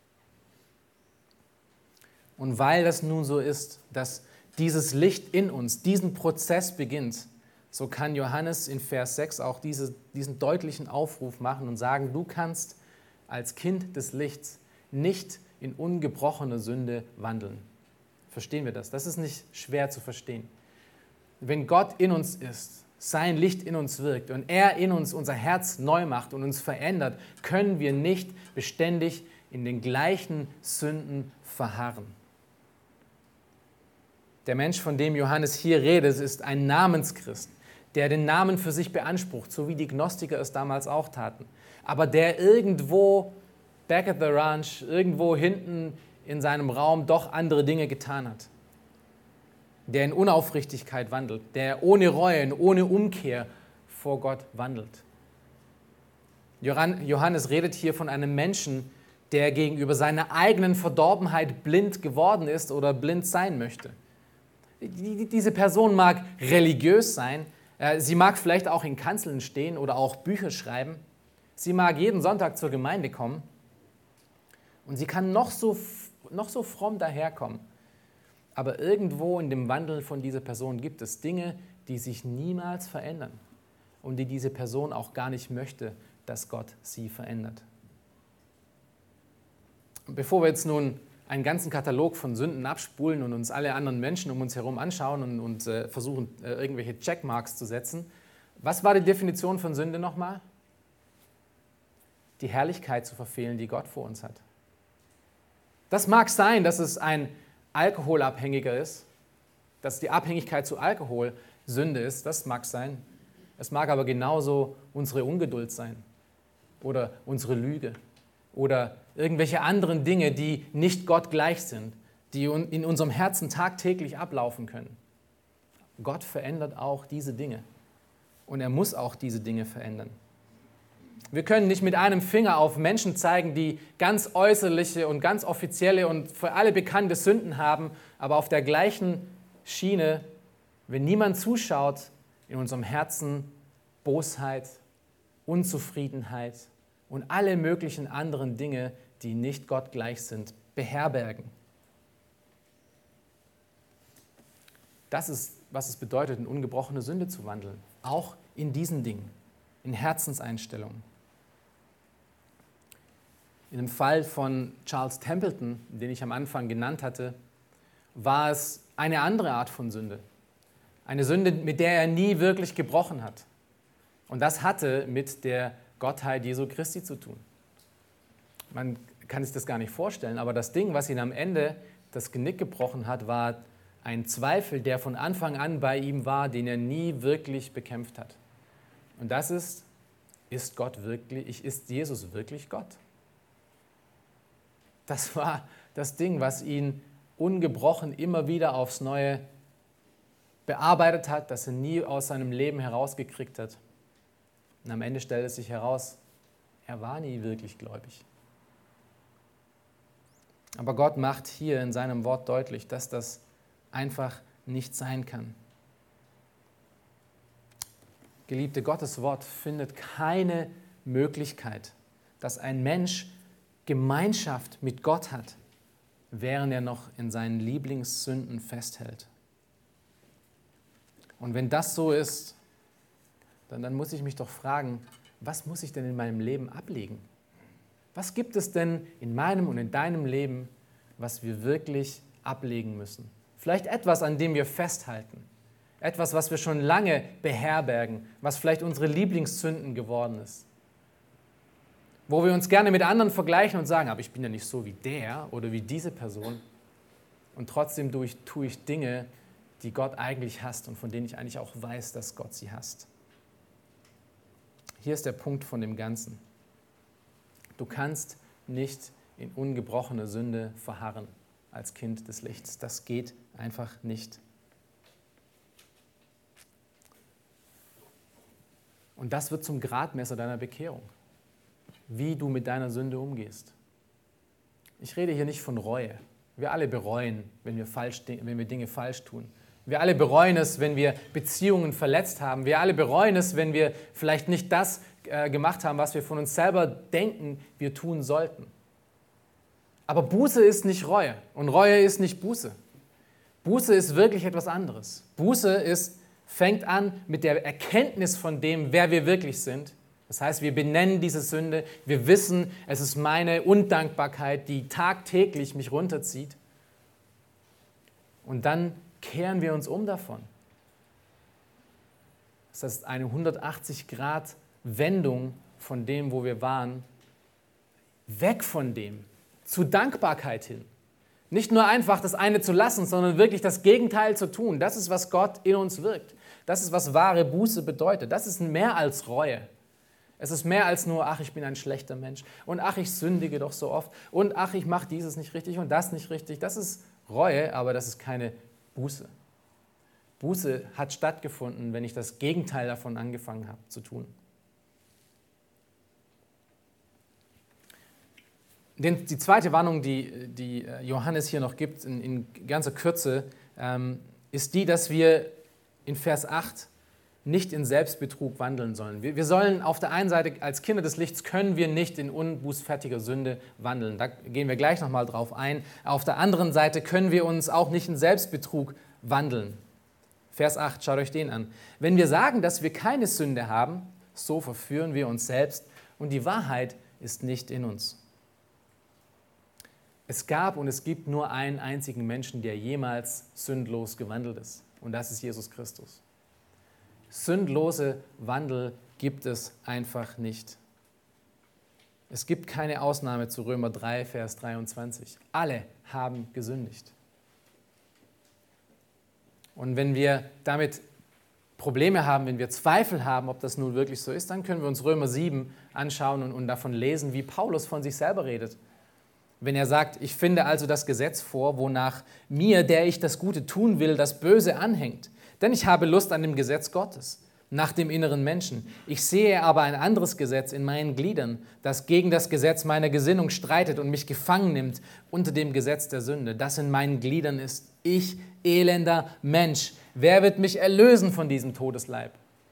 Und weil das nun so ist, dass dieses Licht in uns diesen Prozess beginnt, so kann Johannes in Vers 6 auch diesen deutlichen Aufruf machen und sagen, du kannst als Kind des Lichts nicht in ungebrochener Sünde wandeln. Verstehen wir das? Das ist nicht schwer zu verstehen. Wenn Gott in uns ist, sein Licht in uns wirkt und er in uns unser Herz neu macht und uns verändert, können wir nicht beständig in den gleichen Sünden verharren. Der Mensch, von dem Johannes hier redet, ist ein Namenschrist, der den Namen für sich beansprucht, so wie die Gnostiker es damals auch taten, aber der irgendwo back at the ranch, irgendwo hinten in seinem Raum doch andere Dinge getan hat. Der in Unaufrichtigkeit wandelt, der ohne Reue und ohne Umkehr vor Gott wandelt. Johannes redet hier von einem Menschen, der gegenüber seiner eigenen Verdorbenheit blind geworden ist oder blind sein möchte. Diese Person mag religiös sein, sie mag vielleicht auch in Kanzeln stehen oder auch Bücher schreiben, sie mag jeden Sonntag zur Gemeinde kommen und sie kann noch so fromm daherkommen. Aber irgendwo in dem Wandel von dieser Person gibt es Dinge, die sich niemals verändern und die diese Person auch gar nicht möchte, dass Gott sie verändert. Und bevor wir jetzt nun einen ganzen Katalog von Sünden abspulen und uns alle anderen Menschen um uns herum anschauen und versuchen, irgendwelche Checkmarks zu setzen, was war die Definition von Sünde nochmal? Die Herrlichkeit zu verfehlen, die Gott vor uns hat. Das mag sein, dass es ein Alkoholabhängiger ist, dass die Abhängigkeit zu Alkohol Sünde ist, das mag sein. Es mag aber genauso unsere Ungeduld sein oder unsere Lüge oder irgendwelche anderen Dinge, die nicht Gott gleich sind, die in unserem Herzen tagtäglich ablaufen können. Gott verändert auch diese Dinge. Und er muss auch diese Dinge verändern. Wir können nicht mit einem Finger auf Menschen zeigen, die ganz äußerliche und ganz offizielle und für alle bekannte Sünden haben, aber auf der gleichen Schiene, wenn niemand zuschaut, in unserem Herzen Bosheit, Unzufriedenheit und alle möglichen anderen Dinge, die nicht Gott gleich sind, beherbergen. Das ist, was es bedeutet, in ungebrochene Sünde zu wandeln. Auch in diesen Dingen, in Herzenseinstellungen. In dem Fall von Charles Templeton, den ich am Anfang genannt hatte, war es eine andere Art von Sünde. Eine Sünde, mit der er nie wirklich gebrochen hat. Und das hatte mit der Gottheit Jesu Christi zu tun. Man kann sich das gar nicht vorstellen, aber das Ding, was ihn am Ende das Genick gebrochen hat, war ein Zweifel, der von Anfang an bei ihm war, den er nie wirklich bekämpft hat. Und das ist Jesus wirklich Gott? Das war das Ding, was ihn ungebrochen immer wieder aufs Neue bearbeitet hat, das er nie aus seinem Leben herausgekriegt hat. Und am Ende stellt es sich heraus, er war nie wirklich gläubig. Aber Gott macht hier in seinem Wort deutlich, dass das einfach nicht sein kann. Geliebte, Gottes Wort findet keine Möglichkeit, dass ein Mensch Gemeinschaft mit Gott hat, während er noch in seinen Lieblingssünden festhält. Und wenn das so ist, dann muss ich mich doch fragen, was muss ich denn in meinem Leben ablegen? Was gibt es denn in meinem und in deinem Leben, was wir wirklich ablegen müssen? Vielleicht etwas, an dem wir festhalten. Etwas, was wir schon lange beherbergen, was vielleicht unsere Lieblingssünden geworden ist. Wo wir uns gerne mit anderen vergleichen und sagen, aber ich bin ja nicht so wie der oder wie diese Person. Und trotzdem tue ich Dinge, die Gott eigentlich hasst und von denen ich eigentlich auch weiß, dass Gott sie hasst. Hier ist der Punkt von dem Ganzen. Du kannst nicht in ungebrochene Sünde verharren als Kind des Lichts. Das geht einfach nicht. Und das wird zum Gradmesser deiner Bekehrung, wie du mit deiner Sünde umgehst. Ich rede hier nicht von Reue. Wir alle bereuen, wenn wir Dinge falsch tun. Wir alle bereuen es, wenn wir Beziehungen verletzt haben. Wir alle bereuen es, wenn wir vielleicht nicht das gemacht haben, was wir von uns selber denken, wir tun sollten. Aber Buße ist nicht Reue und Reue ist nicht Buße. Buße ist wirklich etwas anderes. Buße fängt an mit der Erkenntnis von dem, wer wir wirklich sind. Das heißt, wir benennen diese Sünde, wir wissen, es ist meine Undankbarkeit, die tagtäglich mich runterzieht. Und dann kehren wir uns um davon. Das heißt, eine 180-Grad-Wendung von dem, wo wir waren, weg von dem, zu Dankbarkeit hin. Nicht nur einfach das eine zu lassen, sondern wirklich das Gegenteil zu tun. Das ist, was Gott in uns wirkt. Das ist, was wahre Buße bedeutet. Das ist mehr als Reue. Es ist mehr als nur, ach, ich bin ein schlechter Mensch und ach, ich sündige doch so oft und ach, ich mache dieses nicht richtig und das nicht richtig. Das ist Reue, aber das ist keine Buße. Buße hat stattgefunden, wenn ich das Gegenteil davon angefangen habe zu tun. Die zweite Warnung, die Johannes hier noch gibt, in ganzer Kürze, ist die, dass wir in Vers 8 nicht in Selbstbetrug wandeln sollen. Wir sollen auf der einen Seite, als Kinder des Lichts, können wir nicht in unbußfertiger Sünde wandeln. Da gehen wir gleich nochmal drauf ein. Auf der anderen Seite können wir uns auch nicht in Selbstbetrug wandeln. Vers 8, schaut euch den an. Wenn wir sagen, dass wir keine Sünde haben, so verführen wir uns selbst und die Wahrheit ist nicht in uns. Es gab und es gibt nur einen einzigen Menschen, der jemals sündlos gewandelt ist. Und das ist Jesus Christus. Sündlose Wandel gibt es einfach nicht. Es gibt keine Ausnahme zu Römer 3, Vers 23. Alle haben gesündigt. Und wenn wir damit Probleme haben, wenn wir Zweifel haben, ob das nun wirklich so ist, dann können wir uns Römer 7 anschauen und davon lesen, wie Paulus von sich selber redet. Wenn er sagt, ich finde also das Gesetz vor, wonach mir, der ich das Gute tun will, das Böse anhängt. Denn ich habe Lust an dem Gesetz Gottes, nach dem inneren Menschen. Ich sehe aber ein anderes Gesetz in meinen Gliedern, das gegen das Gesetz meiner Gesinnung streitet und mich gefangen nimmt unter dem Gesetz der Sünde, das in meinen Gliedern ist. Ich, elender Mensch, wer wird mich erlösen von diesem Todesleib?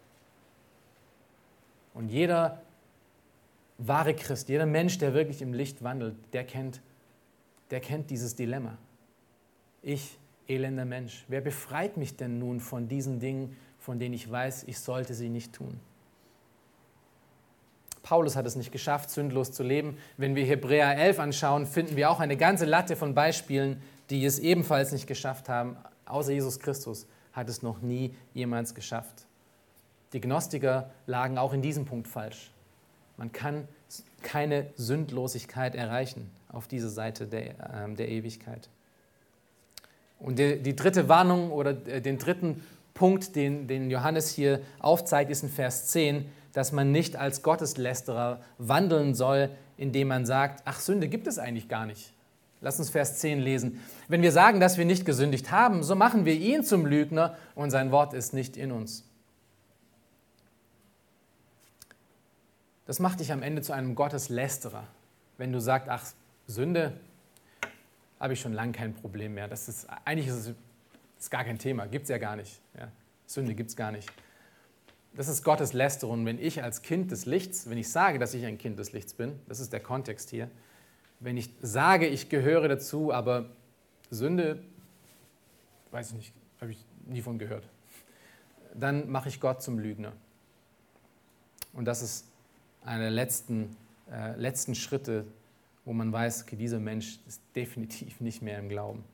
Und jeder wahre Christ, jeder Mensch, der wirklich im Licht wandelt, der kennt dieses Dilemma. Ich, elender Mensch, wer befreit mich denn nun von diesen Dingen, von denen ich weiß, ich sollte sie nicht tun? Paulus hat es nicht geschafft, sündlos zu leben. Wenn wir Hebräer 11 anschauen, finden wir auch eine ganze Latte von Beispielen, die es ebenfalls nicht geschafft haben. Außer Jesus Christus hat es noch nie jemals geschafft. Die Gnostiker lagen auch in diesem Punkt falsch. Man kann keine Sündlosigkeit erreichen auf dieser Seite der Ewigkeit. Und die dritte Warnung oder den dritten Punkt, den Johannes hier aufzeigt, ist in Vers 10, dass man nicht als Gotteslästerer wandeln soll, indem man sagt, ach, Sünde gibt es eigentlich gar nicht. Lass uns Vers 10 lesen. Wenn wir sagen, dass wir nicht gesündigt haben, so machen wir ihn zum Lügner und sein Wort ist nicht in uns. Das macht dich am Ende zu einem Gotteslästerer, wenn du sagst, ach, Sünde habe ich schon lange kein Problem mehr. Eigentlich ist es gar kein Thema, gibt es ja gar nicht. Ja, Sünde gibt es gar nicht. Das ist Gotteslästerung. Wenn ich als Kind des Lichts, wenn ich sage, dass ich ein Kind des Lichts bin, das ist der Kontext hier, wenn ich sage, ich gehöre dazu, aber Sünde, weiß ich nicht, habe ich nie von gehört, dann mache ich Gott zum Lügner. Und das ist einer der letzten Schritte, wo man weiß, okay, dieser Mensch ist definitiv nicht mehr im Glauben.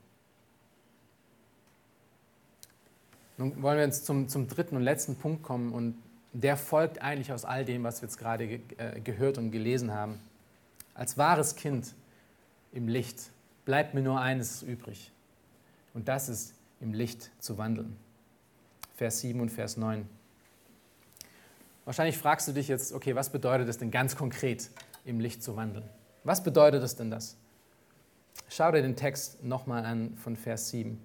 Nun wollen wir jetzt zum dritten und letzten Punkt kommen und der folgt eigentlich aus all dem, was wir jetzt gerade gehört und gelesen haben. Als wahres Kind im Licht bleibt mir nur eines übrig und das ist, im Licht zu wandeln. Vers 7 und Vers 9. Wahrscheinlich fragst du dich jetzt, okay, was bedeutet es denn ganz konkret, im Licht zu wandeln? Was bedeutet es denn das? Schau dir den Text nochmal an von Vers 7.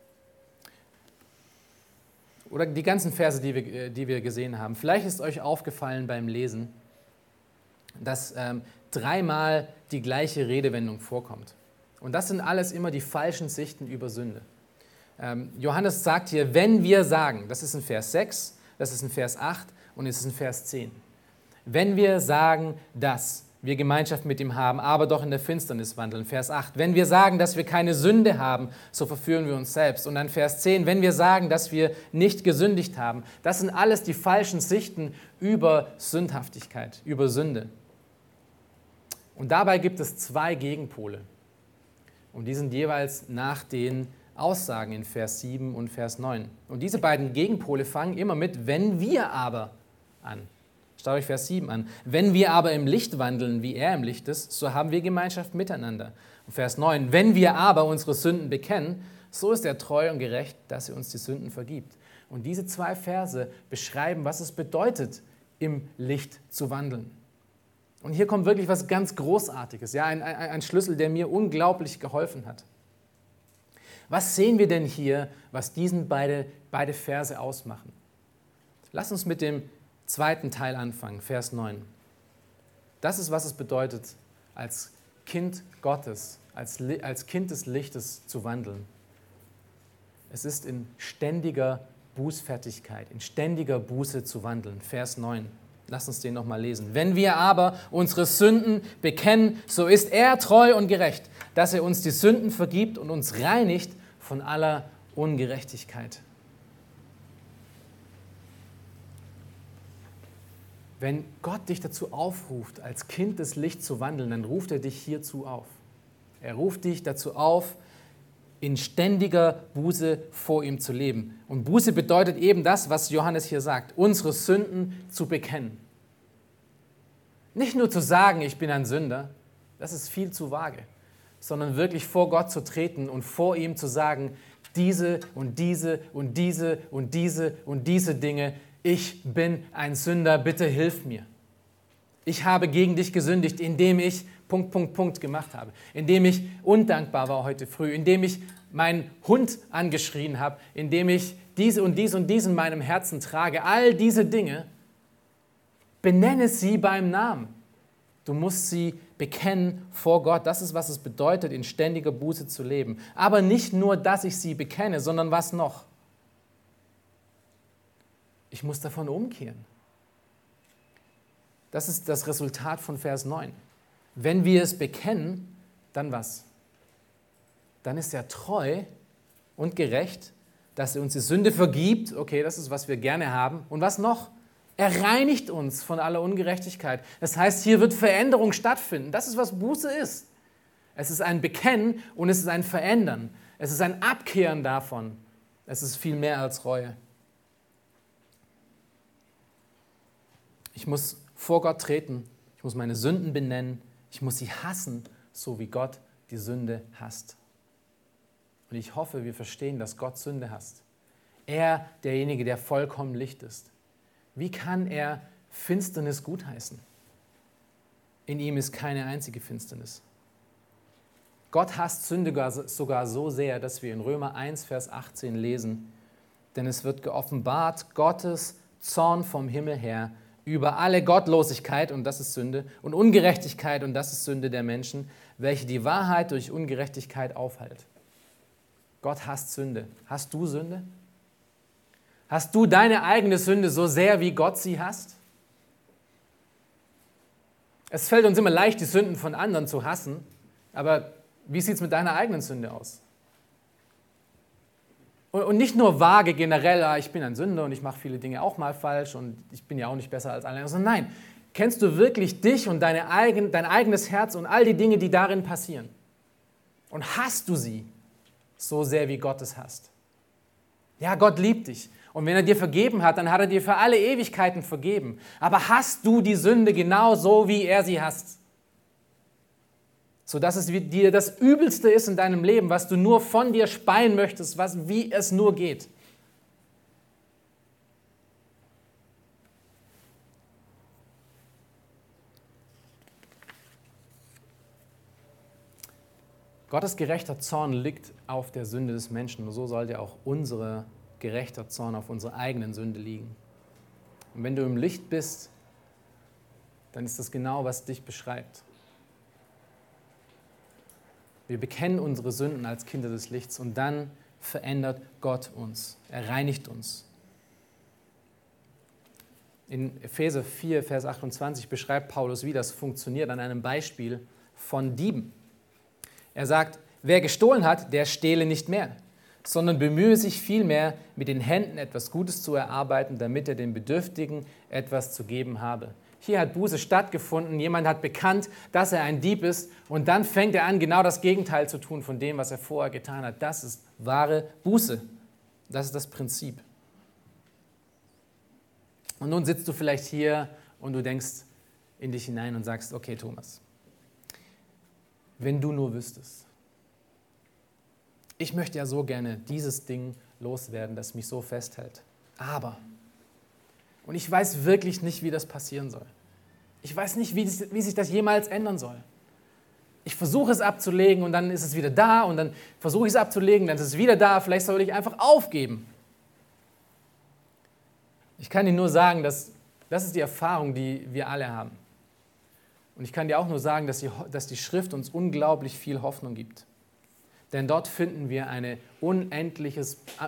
Oder die ganzen Verse, die wir gesehen haben. Vielleicht ist euch aufgefallen beim Lesen, dass dreimal die gleiche Redewendung vorkommt. Und das sind alles immer die falschen Sichten über Sünde. Johannes sagt hier, wenn wir sagen, das ist in Vers 6, das ist in Vers 8 und es ist in Vers 10. Wenn wir sagen, dass wir Gemeinschaft mit ihm haben, aber doch in der Finsternis wandeln. Vers 8. Wenn wir sagen, dass wir keine Sünde haben, so verführen wir uns selbst. Und dann Vers 10. Wenn wir sagen, dass wir nicht gesündigt haben. Das sind alles die falschen Sichten über Sündhaftigkeit, über Sünde. Und dabei gibt es zwei Gegenpole. Und die sind jeweils nach den Aussagen in Vers 7 und Vers 9. Und diese beiden Gegenpole fangen immer mit wenn wir aber an. Schaut euch Vers 7 an. Wenn wir aber im Licht wandeln, wie er im Licht ist, so haben wir Gemeinschaft miteinander. Und Vers 9. Wenn wir aber unsere Sünden bekennen, so ist er treu und gerecht, dass er uns die Sünden vergibt. Und diese zwei Verse beschreiben, was es bedeutet, im Licht zu wandeln. Und hier kommt wirklich was ganz Großartiges, ja, ein Schlüssel, der mir unglaublich geholfen hat. Was sehen wir denn hier, was diesen beide Verse ausmachen? Lass uns mit dem zweiten Teil anfangen, Vers 9. Das ist, was es bedeutet, als Kind Gottes, als Kind des Lichtes zu wandeln. Es ist in ständiger Bußfertigkeit, in ständiger Buße zu wandeln. Vers 9. Lass uns den nochmal lesen. Wenn wir aber unsere Sünden bekennen, so ist er treu und gerecht, dass er uns die Sünden vergibt und uns reinigt von aller Ungerechtigkeit. Wenn Gott dich dazu aufruft, als Kind des Lichts zu wandeln, dann ruft er dich hierzu auf. Er ruft dich dazu auf, in ständiger Buße vor ihm zu leben. Und Buße bedeutet eben das, was Johannes hier sagt, unsere Sünden zu bekennen. Nicht nur zu sagen, ich bin ein Sünder, das ist viel zu vage, sondern wirklich vor Gott zu treten und vor ihm zu sagen, diese und diese und diese und diese und diese Dinge, ich bin ein Sünder, bitte hilf mir. Ich habe gegen dich gesündigt, indem ich gemacht habe, indem ich undankbar war heute früh, indem ich meinen Hund angeschrien habe, indem ich diese und dies und dies in meinem Herzen trage. All diese Dinge, benenne sie beim Namen. Du musst sie bekennen vor Gott. Das ist, was es bedeutet, in ständiger Buße zu leben. Aber nicht nur, dass ich sie bekenne, sondern was noch? Ich muss davon umkehren. Das ist das Resultat von Vers 9. Wenn wir es bekennen, dann was? Dann ist er treu und gerecht, dass er uns die Sünde vergibt. Okay, das ist, was wir gerne haben. Und was noch? Er reinigt uns von aller Ungerechtigkeit. Das heißt, hier wird Veränderung stattfinden. Das ist, was Buße ist. Es ist ein Bekennen und es ist ein Verändern. Es ist ein Abkehren davon. Es ist viel mehr als Reue. Ich muss vor Gott treten. Ich muss meine Sünden benennen. Ich muss sie hassen, so wie Gott die Sünde hasst. Und ich hoffe, wir verstehen, dass Gott Sünde hasst. Er, derjenige, der vollkommen Licht ist. Wie kann er Finsternis gutheißen? In ihm ist keine einzige Finsternis. Gott hasst Sünde sogar so sehr, dass wir in Römer 1, Vers 18 lesen, denn es wird geoffenbart Gottes Zorn vom Himmel her über alle Gottlosigkeit, und das ist Sünde, und Ungerechtigkeit, und das ist Sünde der Menschen, welche die Wahrheit durch Ungerechtigkeit aufhält. Gott hasst Sünde. Hast du Sünde? Hast du deine eigene Sünde so sehr, wie Gott sie hasst? Es fällt uns immer leicht, die Sünden von anderen zu hassen, aber wie sieht es mit deiner eigenen Sünde aus? Und nicht nur vage generell, ich bin ein Sünder und ich mache viele Dinge auch mal falsch und ich bin ja auch nicht besser als alle anderen, sondern nein, kennst du wirklich dich und dein eigenes Herz und all die Dinge, die darin passieren? Und hasst du sie so sehr, wie Gott es hasst? Ja, Gott liebt dich. Und wenn er dir vergeben hat, dann hat er dir für alle Ewigkeiten vergeben. Aber hasst du die Sünde genau so, wie er sie hasst? Sodass es dir das Übelste ist in deinem Leben, was du nur von dir speien möchtest, wie es nur geht. Gottes gerechter Zorn liegt auf der Sünde des Menschen. Und so sollte auch unser gerechter Zorn auf unserer eigenen Sünde liegen. Und wenn du im Licht bist, dann ist das genau, was dich beschreibt. Wir bekennen unsere Sünden als Kinder des Lichts und dann verändert Gott uns. Er reinigt uns. In Epheser 4, Vers 28 beschreibt Paulus, wie das funktioniert, an einem Beispiel von Dieben. Er sagt, wer gestohlen hat, der stehle nicht mehr, sondern bemühe sich vielmehr, mit den Händen etwas Gutes zu erarbeiten, damit er den Bedürftigen etwas zu geben habe. Hier hat Buße stattgefunden, jemand hat bekannt, dass er ein Dieb ist und dann fängt er an, genau das Gegenteil zu tun von dem, was er vorher getan hat. Das ist wahre Buße. Das ist das Prinzip. Und nun sitzt du vielleicht hier und du denkst in dich hinein und sagst, okay Thomas, wenn du nur wüsstest, ich möchte ja so gerne dieses Ding loswerden, das mich so festhält. Aber, und ich weiß wirklich nicht, wie das passieren soll. Ich weiß nicht, wie sich das jemals ändern soll. Ich versuche es abzulegen und dann ist es wieder da und dann versuche ich es abzulegen, dann ist es wieder da. Vielleicht soll ich einfach aufgeben. Ich kann dir nur sagen, das ist die Erfahrung, die wir alle haben. Und ich kann dir auch nur sagen, dass die Schrift uns unglaublich viel Hoffnung gibt. Denn dort finden wir eine unendliche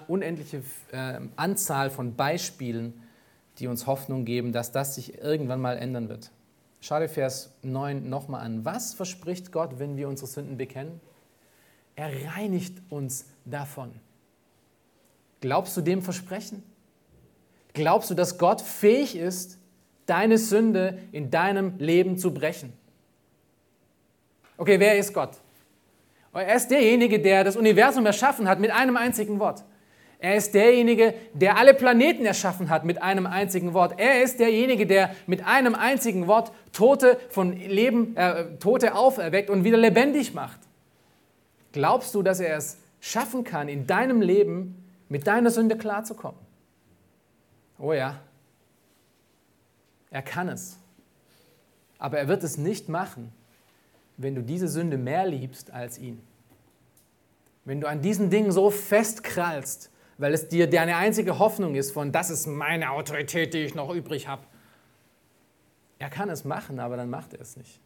Anzahl von Beispielen, die uns Hoffnung geben, dass das sich irgendwann mal ändern wird. Schau dir Vers 9 nochmal an. Was verspricht Gott, wenn wir unsere Sünden bekennen? Er reinigt uns davon. Glaubst du dem Versprechen? Glaubst du, dass Gott fähig ist, deine Sünde in deinem Leben zu brechen? Okay, wer ist Gott? Er ist derjenige, der das Universum erschaffen hat mit einem einzigen Wort. Er ist derjenige, der alle Planeten erschaffen hat mit einem einzigen Wort. Er ist derjenige, der mit einem einzigen Wort Tote auferweckt und wieder lebendig macht. Glaubst du, dass er es schaffen kann, in deinem Leben mit deiner Sünde klarzukommen? Oh ja, er kann es. Aber er wird es nicht machen, wenn du diese Sünde mehr liebst als ihn. Wenn du an diesen Dingen so festkrallst, weil es dir deine einzige Hoffnung ist von, das ist meine Autorität, die ich noch übrig habe. Er kann es machen, aber dann macht er es nicht.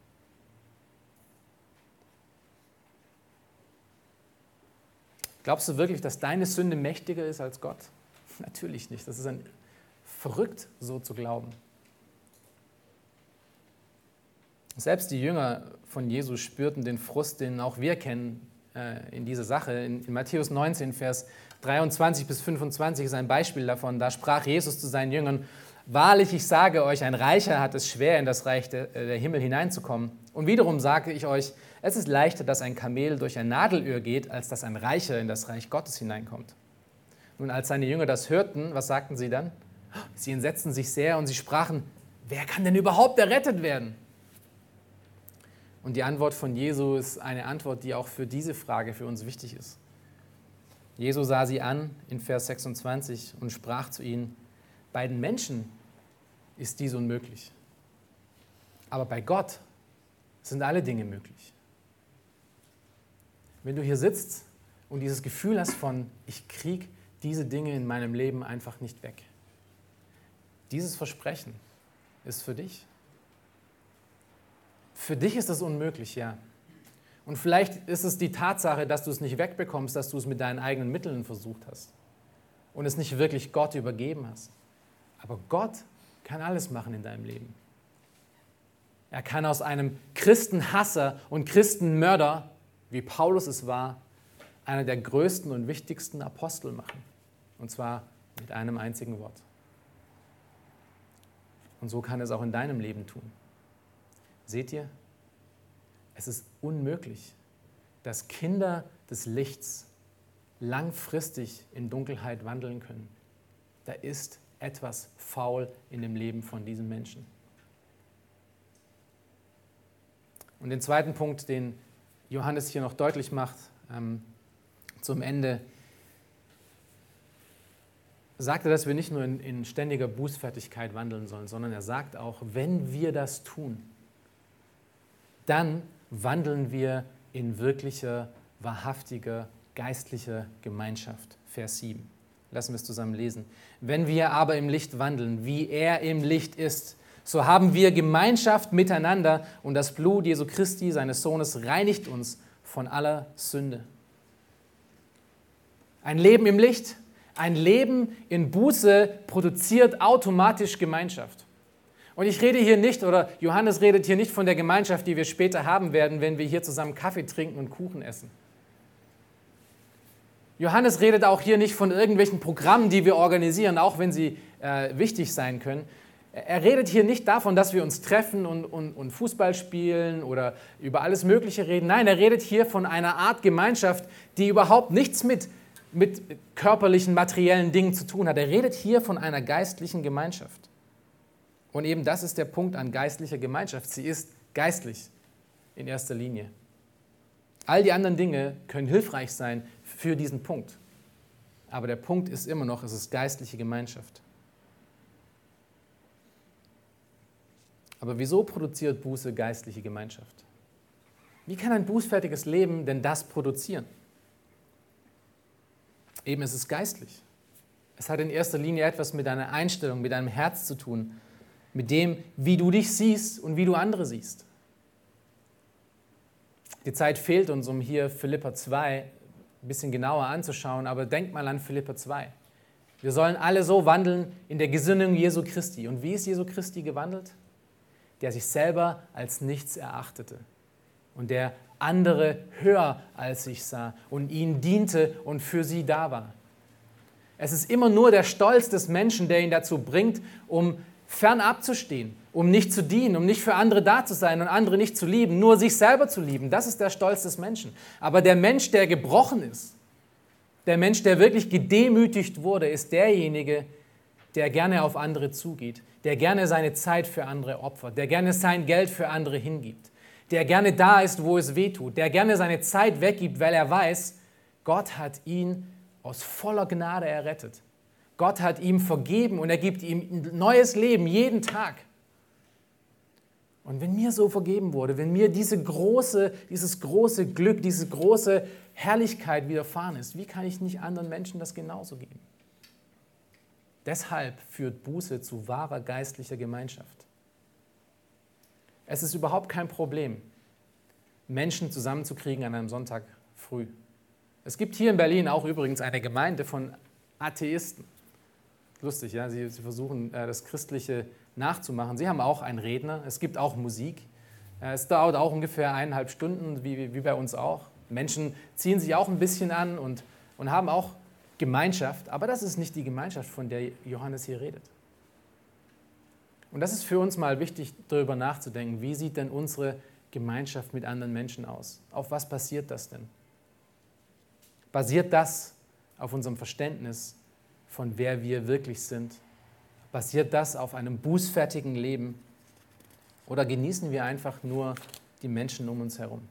Glaubst du wirklich, dass deine Sünde mächtiger ist als Gott? Natürlich nicht. Das ist verrückt, so zu glauben. Selbst die Jünger von Jesus spürten den Frust, den auch wir kennen in dieser Sache. In Matthäus 19, Vers 23 bis 25 ist ein Beispiel davon. Da sprach Jesus zu seinen Jüngern: Wahrlich, ich sage euch, ein Reicher hat es schwer, in das Reich der Himmel hineinzukommen. Und wiederum sage ich euch, es ist leichter, dass ein Kamel durch ein Nadelöhr geht, als dass ein Reicher in das Reich Gottes hineinkommt. Nun, als seine Jünger das hörten, was sagten sie dann? Sie entsetzten sich sehr und sie sprachen: Wer kann denn überhaupt errettet werden? Und die Antwort von Jesus ist eine Antwort, die auch für diese Frage für uns wichtig ist. Jesus sah sie an in Vers 26 und sprach zu ihnen: Bei den Menschen ist dies unmöglich, aber bei Gott sind alle Dinge möglich. Wenn du hier sitzt und dieses Gefühl hast von, ich kriege diese Dinge in meinem Leben einfach nicht weg, dieses Versprechen ist für dich. Für dich ist das unmöglich, ja. Und vielleicht ist es die Tatsache, dass du es nicht wegbekommst, dass du es mit deinen eigenen Mitteln versucht hast und es nicht wirklich Gott übergeben hast. Aber Gott kann alles machen in deinem Leben. Er kann aus einem Christenhasser und Christenmörder, wie Paulus es war, einer der größten und wichtigsten Apostel machen. Und zwar mit einem einzigen Wort. Und so kann es auch in deinem Leben tun. Seht ihr? Es ist unmöglich, dass Kinder des Lichts langfristig in Dunkelheit wandeln können. Da ist etwas faul in dem Leben von diesen Menschen. Und den zweiten Punkt, den Johannes hier noch deutlich macht, zum Ende, sagt er, dass wir nicht nur in ständiger Bußfertigkeit wandeln sollen, sondern er sagt auch, wenn wir das tun, dann wandeln wir in wirklicher, wahrhaftiger, geistlicher Gemeinschaft. Vers 7. Lassen wir es zusammen lesen. Wenn wir aber im Licht wandeln, wie er im Licht ist, so haben wir Gemeinschaft miteinander und das Blut Jesu Christi, seines Sohnes, reinigt uns von aller Sünde. Ein Leben im Licht, ein Leben in Buße produziert automatisch Gemeinschaft. Und ich rede hier nicht, oder Johannes redet hier nicht von der Gemeinschaft, die wir später haben werden, wenn wir hier zusammen Kaffee trinken und Kuchen essen. Johannes redet auch hier nicht von irgendwelchen Programmen, die wir organisieren, auch wenn sie wichtig sein können. Er redet hier nicht davon, dass wir uns treffen und Fußball spielen oder über alles Mögliche reden. Nein, er redet hier von einer Art Gemeinschaft, die überhaupt nichts mit körperlichen, materiellen Dingen zu tun hat. Er redet hier von einer geistlichen Gemeinschaft. Und eben das ist der Punkt an geistlicher Gemeinschaft. Sie ist geistlich in erster Linie. All die anderen Dinge können hilfreich sein für diesen Punkt. Aber der Punkt ist immer noch, es ist geistliche Gemeinschaft. Aber wieso produziert Buße geistliche Gemeinschaft? Wie kann ein bußfertiges Leben denn das produzieren? Eben, es ist geistlich. Es hat in erster Linie etwas mit deiner Einstellung, mit deinem Herz zu tun, mit dem, wie du dich siehst und wie du andere siehst. Die Zeit fehlt uns, um hier Philipper 2 ein bisschen genauer anzuschauen, aber denk mal an Philipper 2. Wir sollen alle so wandeln in der Gesinnung Jesu Christi. Und wie ist Jesu Christi gewandelt? Der sich selber als nichts erachtete und der andere höher als sich sah und ihnen diente und für sie da war. Es ist immer nur der Stolz des Menschen, der ihn dazu bringt, um fernab zu stehen, um nicht zu dienen, um nicht für andere da zu sein und andere nicht zu lieben, nur sich selber zu lieben. Das ist der Stolz des Menschen. Aber der Mensch, der gebrochen ist, der Mensch, der wirklich gedemütigt wurde, ist derjenige, der gerne auf andere zugeht, der gerne seine Zeit für andere opfert, der gerne sein Geld für andere hingibt, der gerne da ist, wo es weh tut, der gerne seine Zeit weggibt, weil er weiß, Gott hat ihn aus voller Gnade errettet. Gott hat ihm vergeben und er gibt ihm ein neues Leben jeden Tag. Und wenn mir so vergeben wurde, wenn mir dieses große Glück, diese große Herrlichkeit widerfahren ist, wie kann ich nicht anderen Menschen das genauso geben? Deshalb führt Buße zu wahrer geistlicher Gemeinschaft. Es ist überhaupt kein Problem, Menschen zusammenzukriegen an einem Sonntag früh. Es gibt hier in Berlin auch übrigens eine Gemeinde von Atheisten. Lustig, ja, sie versuchen das Christliche nachzumachen. Sie haben auch einen Redner, es gibt auch Musik. Es dauert auch ungefähr 1,5 Stunden, wie bei uns auch. Menschen ziehen sich auch ein bisschen an und haben auch Gemeinschaft, aber das ist nicht die Gemeinschaft, von der Johannes hier redet. Und das ist für uns mal wichtig, darüber nachzudenken, wie sieht denn unsere Gemeinschaft mit anderen Menschen aus? Auf was basiert das denn? Basiert das auf unserem Verständnis von wer wir wirklich sind? Basiert das auf einem bußfertigen Leben? Oder genießen wir einfach nur die Menschen um uns herum?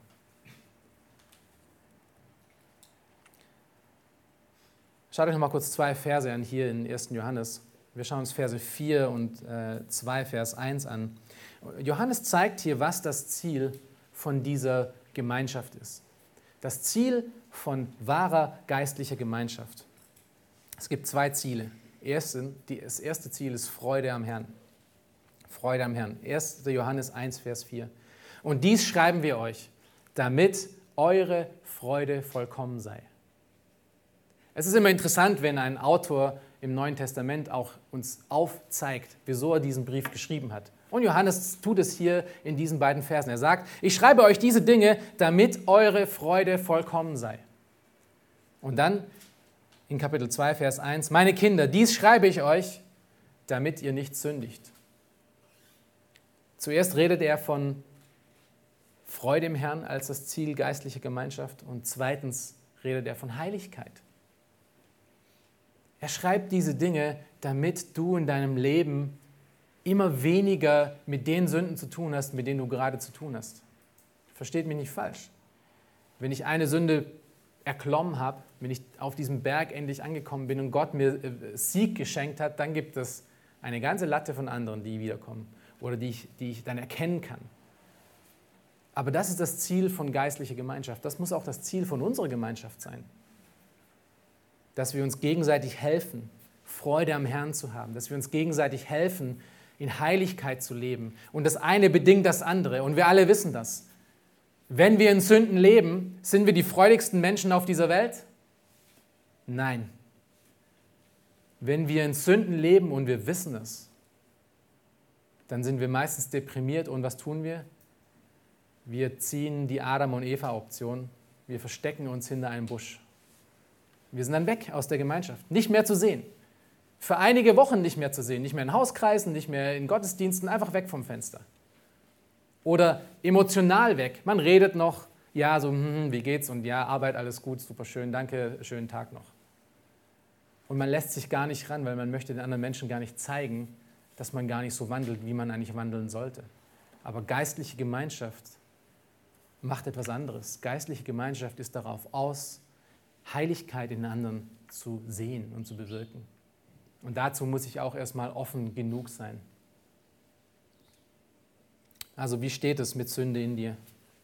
Schaut euch noch mal kurz 2 Verse an hier in 1. Johannes. Wir schauen uns Verse 4 und 2, Vers 1 an. Johannes zeigt hier, was das Ziel von dieser Gemeinschaft ist. Das Ziel von wahrer geistlicher Gemeinschaft. Es gibt 2 Ziele. Das erste Ziel ist Freude am Herrn. Freude am Herrn. 1. Johannes 1, Vers 4. Und dies schreiben wir euch, damit eure Freude vollkommen sei. Es ist immer interessant, wenn ein Autor im Neuen Testament auch uns aufzeigt, wieso er diesen Brief geschrieben hat. Und Johannes tut es hier in diesen beiden Versen. Er sagt, ich schreibe euch diese Dinge, damit eure Freude vollkommen sei. Und dann in Kapitel 2, Vers 1, meine Kinder, dies schreibe ich euch, damit ihr nicht sündigt. Zuerst redet er von Freude im Herrn als das Ziel geistlicher Gemeinschaft und zweitens redet er von Heiligkeit. Er schreibt diese Dinge, damit du in deinem Leben immer weniger mit den Sünden zu tun hast, mit denen du gerade zu tun hast. Versteht mich nicht falsch. Wenn ich eine Sünde erklommen habe, wenn ich auf diesem Berg endlich angekommen bin und Gott mir Sieg geschenkt hat, dann gibt es eine ganze Latte von anderen, die wiederkommen oder die ich dann erkennen kann. Aber das ist das Ziel von geistlicher Gemeinschaft. Das muss auch das Ziel von unserer Gemeinschaft sein. Dass wir uns gegenseitig helfen, Freude am Herrn zu haben, dass wir uns gegenseitig helfen, in Heiligkeit zu leben. Und das eine bedingt das andere. Und wir alle wissen das. Wenn wir in Sünden leben, sind wir die freudigsten Menschen auf dieser Welt? Nein. Wenn wir in Sünden leben und wir wissen es, dann sind wir meistens deprimiert und was tun wir? Wir ziehen die Adam- und Eva-Option. Wir verstecken uns hinter einem Busch. Wir sind dann weg aus der Gemeinschaft, nicht mehr zu sehen. Für einige Wochen nicht mehr zu sehen, nicht mehr in Hauskreisen, nicht mehr in Gottesdiensten, einfach weg vom Fenster. Oder emotional weg. Man redet noch, ja, so, wie geht's und ja, Arbeit, alles gut, super schön, danke, schönen Tag noch. Und man lässt sich gar nicht ran, weil man möchte den anderen Menschen gar nicht zeigen, dass man gar nicht so wandelt, wie man eigentlich wandeln sollte. Aber geistliche Gemeinschaft macht etwas anderes. Geistliche Gemeinschaft ist darauf aus, Heiligkeit in anderen zu sehen und zu bewirken. Und dazu muss ich auch erstmal offen genug sein. Also wie steht es mit Sünde in dir?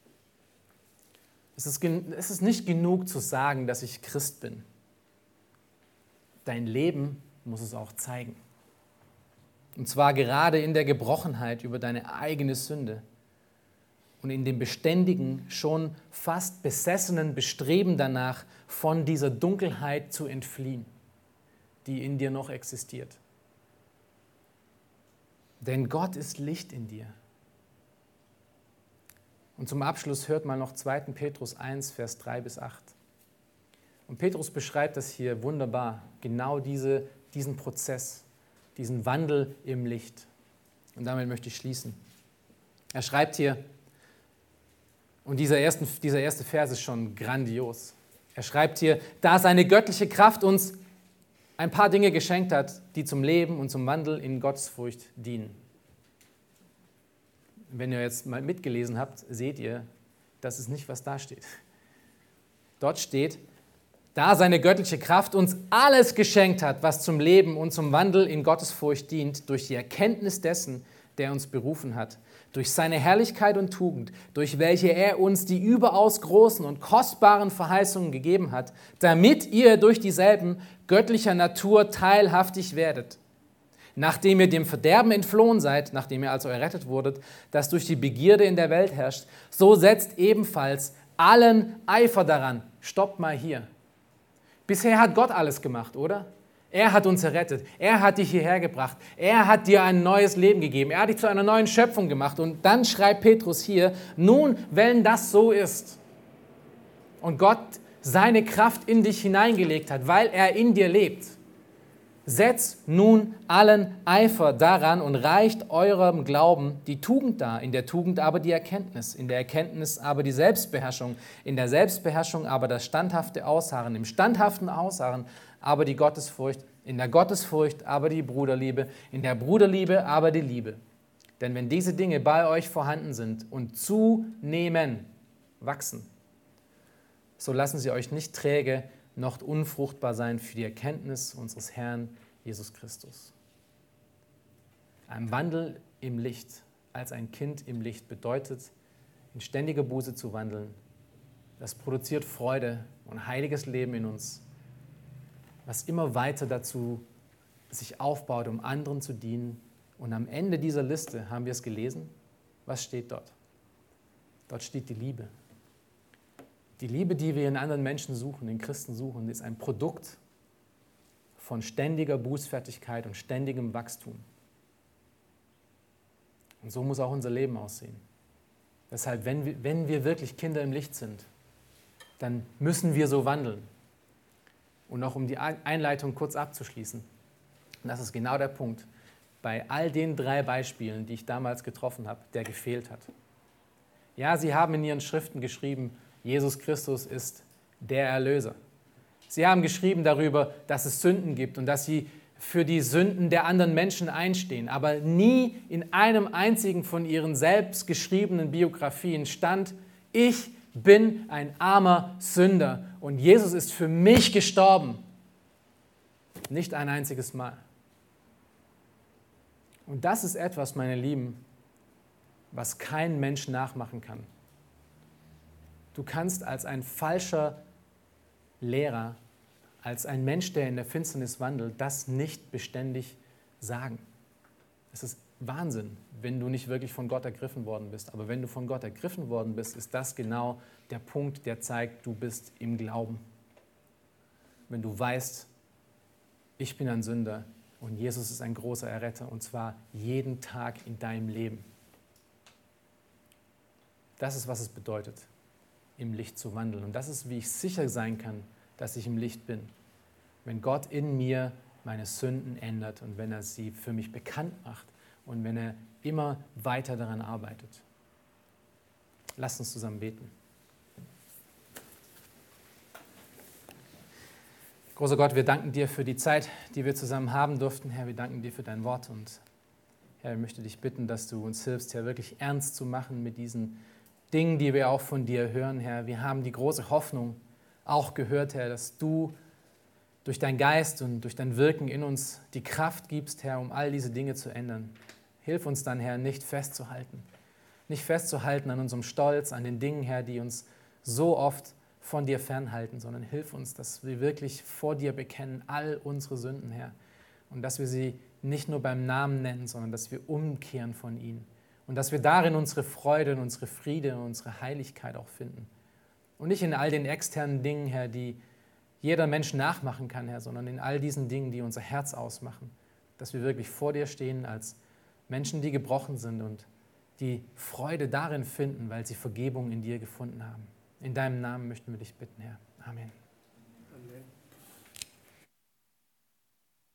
Es ist nicht genug zu sagen, dass ich Christ bin. Dein Leben muss es auch zeigen. Und zwar gerade in der Gebrochenheit über deine eigene Sünde und in dem beständigen, schon fast besessenen Bestreben danach, von dieser Dunkelheit zu entfliehen, die in dir noch existiert. Denn Gott ist Licht in dir. Und zum Abschluss hört mal noch 2. Petrus 1, Vers 3 bis 8. Und Petrus beschreibt das hier wunderbar, genau diesen Prozess, diesen Wandel im Licht. Und damit möchte ich schließen. Er schreibt hier, und dieser erste Vers ist schon grandios. Er schreibt hier, da seine göttliche Kraft uns ein paar Dinge geschenkt hat, die zum Leben und zum Wandel in Gottesfurcht dienen. Wenn ihr jetzt mal mitgelesen habt, seht ihr, das ist nicht, was da steht. Dort steht, da seine göttliche Kraft uns alles geschenkt hat, was zum Leben und zum Wandel in Gottesfurcht dient, durch die Erkenntnis dessen, der uns berufen hat, durch seine Herrlichkeit und Tugend, durch welche er uns die überaus großen und kostbaren Verheißungen gegeben hat, damit ihr durch dieselben göttlicher Natur teilhaftig werdet. Nachdem ihr dem Verderben entflohen seid, nachdem ihr also errettet wurdet, das durch die Begierde in der Welt herrscht, so setzt ebenfalls allen Eifer daran. Stoppt mal hier. Bisher hat Gott alles gemacht, oder? Er hat uns errettet. Er hat dich hierher gebracht. Er hat dir ein neues Leben gegeben. Er hat dich zu einer neuen Schöpfung gemacht. Und dann schreibt Petrus hier, nun, wenn das so ist und Gott seine Kraft in dich hineingelegt hat, weil er in dir lebt, setzt nun allen Eifer daran und reicht eurem Glauben die Tugend dar, in der Tugend aber die Erkenntnis, in der Erkenntnis aber die Selbstbeherrschung, in der Selbstbeherrschung aber das standhafte Ausharren, im standhaften Ausharren aber die Gottesfurcht, in der Gottesfurcht aber die Bruderliebe, in der Bruderliebe aber die Liebe. Denn wenn diese Dinge bei euch vorhanden sind und zunehmen, wachsen, so lassen sie euch nicht träge noch unfruchtbar sein für die Erkenntnis unseres Herrn Jesus Christus. Ein Wandel im Licht, als ein Kind im Licht bedeutet, in ständiger Buße zu wandeln. Das produziert Freude und heiliges Leben in uns, was immer weiter dazu sich aufbaut, um anderen zu dienen. Und am Ende dieser Liste haben wir es gelesen. Was steht dort? Dort steht die Liebe. Die Liebe, die wir in anderen Menschen suchen, in Christen suchen, ist ein Produkt von ständiger Bußfertigkeit und ständigem Wachstum. Und so muss auch unser Leben aussehen. Deshalb, wenn wir wirklich Kinder im Licht sind, dann müssen wir so wandeln. Und noch um die Einleitung kurz abzuschließen, und das ist genau der Punkt, bei all den 3 Beispielen, die ich damals getroffen habe, der gefehlt hat. Ja, sie haben in ihren Schriften geschrieben, Jesus Christus ist der Erlöser. Sie haben geschrieben darüber, dass es Sünden gibt und dass sie für die Sünden der anderen Menschen einstehen. Aber nie in einem einzigen von ihren selbst geschriebenen Biografien stand, ich bin ein armer Sünder und Jesus ist für mich gestorben. Nicht ein einziges Mal. Und das ist etwas, meine Lieben, was kein Mensch nachmachen kann. Du kannst als ein falscher Lehrer, als ein Mensch, der in der Finsternis wandelt, das nicht beständig sagen. Es ist Wahnsinn, wenn du nicht wirklich von Gott ergriffen worden bist. Aber wenn du von Gott ergriffen worden bist, ist das genau der Punkt, der zeigt, du bist im Glauben. Wenn du weißt, ich bin ein Sünder und Jesus ist ein großer Erretter, und zwar jeden Tag in deinem Leben. Das ist, was es bedeutet, im Licht zu wandeln. Und das ist, wie ich sicher sein kann, dass ich im Licht bin. Wenn Gott in mir meine Sünden ändert und wenn er sie für mich bekannt macht und wenn er immer weiter daran arbeitet. Lasst uns zusammen beten. Großer Gott, wir danken dir für die Zeit, die wir zusammen haben durften. Herr, wir danken dir für dein Wort. Und Herr, ich möchte dich bitten, dass du uns hilfst, Herr, wirklich ernst zu machen mit diesen Dingen, die wir auch von dir hören, Herr. Wir haben die große Hoffnung auch gehört, Herr, dass du durch deinen Geist und durch dein Wirken in uns die Kraft gibst, Herr, um all diese Dinge zu ändern. Hilf uns dann, Herr, nicht festzuhalten. Nicht festzuhalten an unserem Stolz, an den Dingen, Herr, die uns so oft von dir fernhalten, sondern hilf uns, dass wir wirklich vor dir bekennen, all unsere Sünden, Herr. Und dass wir sie nicht nur beim Namen nennen, sondern dass wir umkehren von ihnen. Und dass wir darin unsere Freude und unsere Friede und unsere Heiligkeit auch finden. Und nicht in all den externen Dingen, Herr, die jeder Mensch nachmachen kann, Herr, sondern in all diesen Dingen, die unser Herz ausmachen. Dass wir wirklich vor dir stehen als Menschen, die gebrochen sind und die Freude darin finden, weil sie Vergebung in dir gefunden haben. In deinem Namen möchten wir dich bitten, Herr. Amen.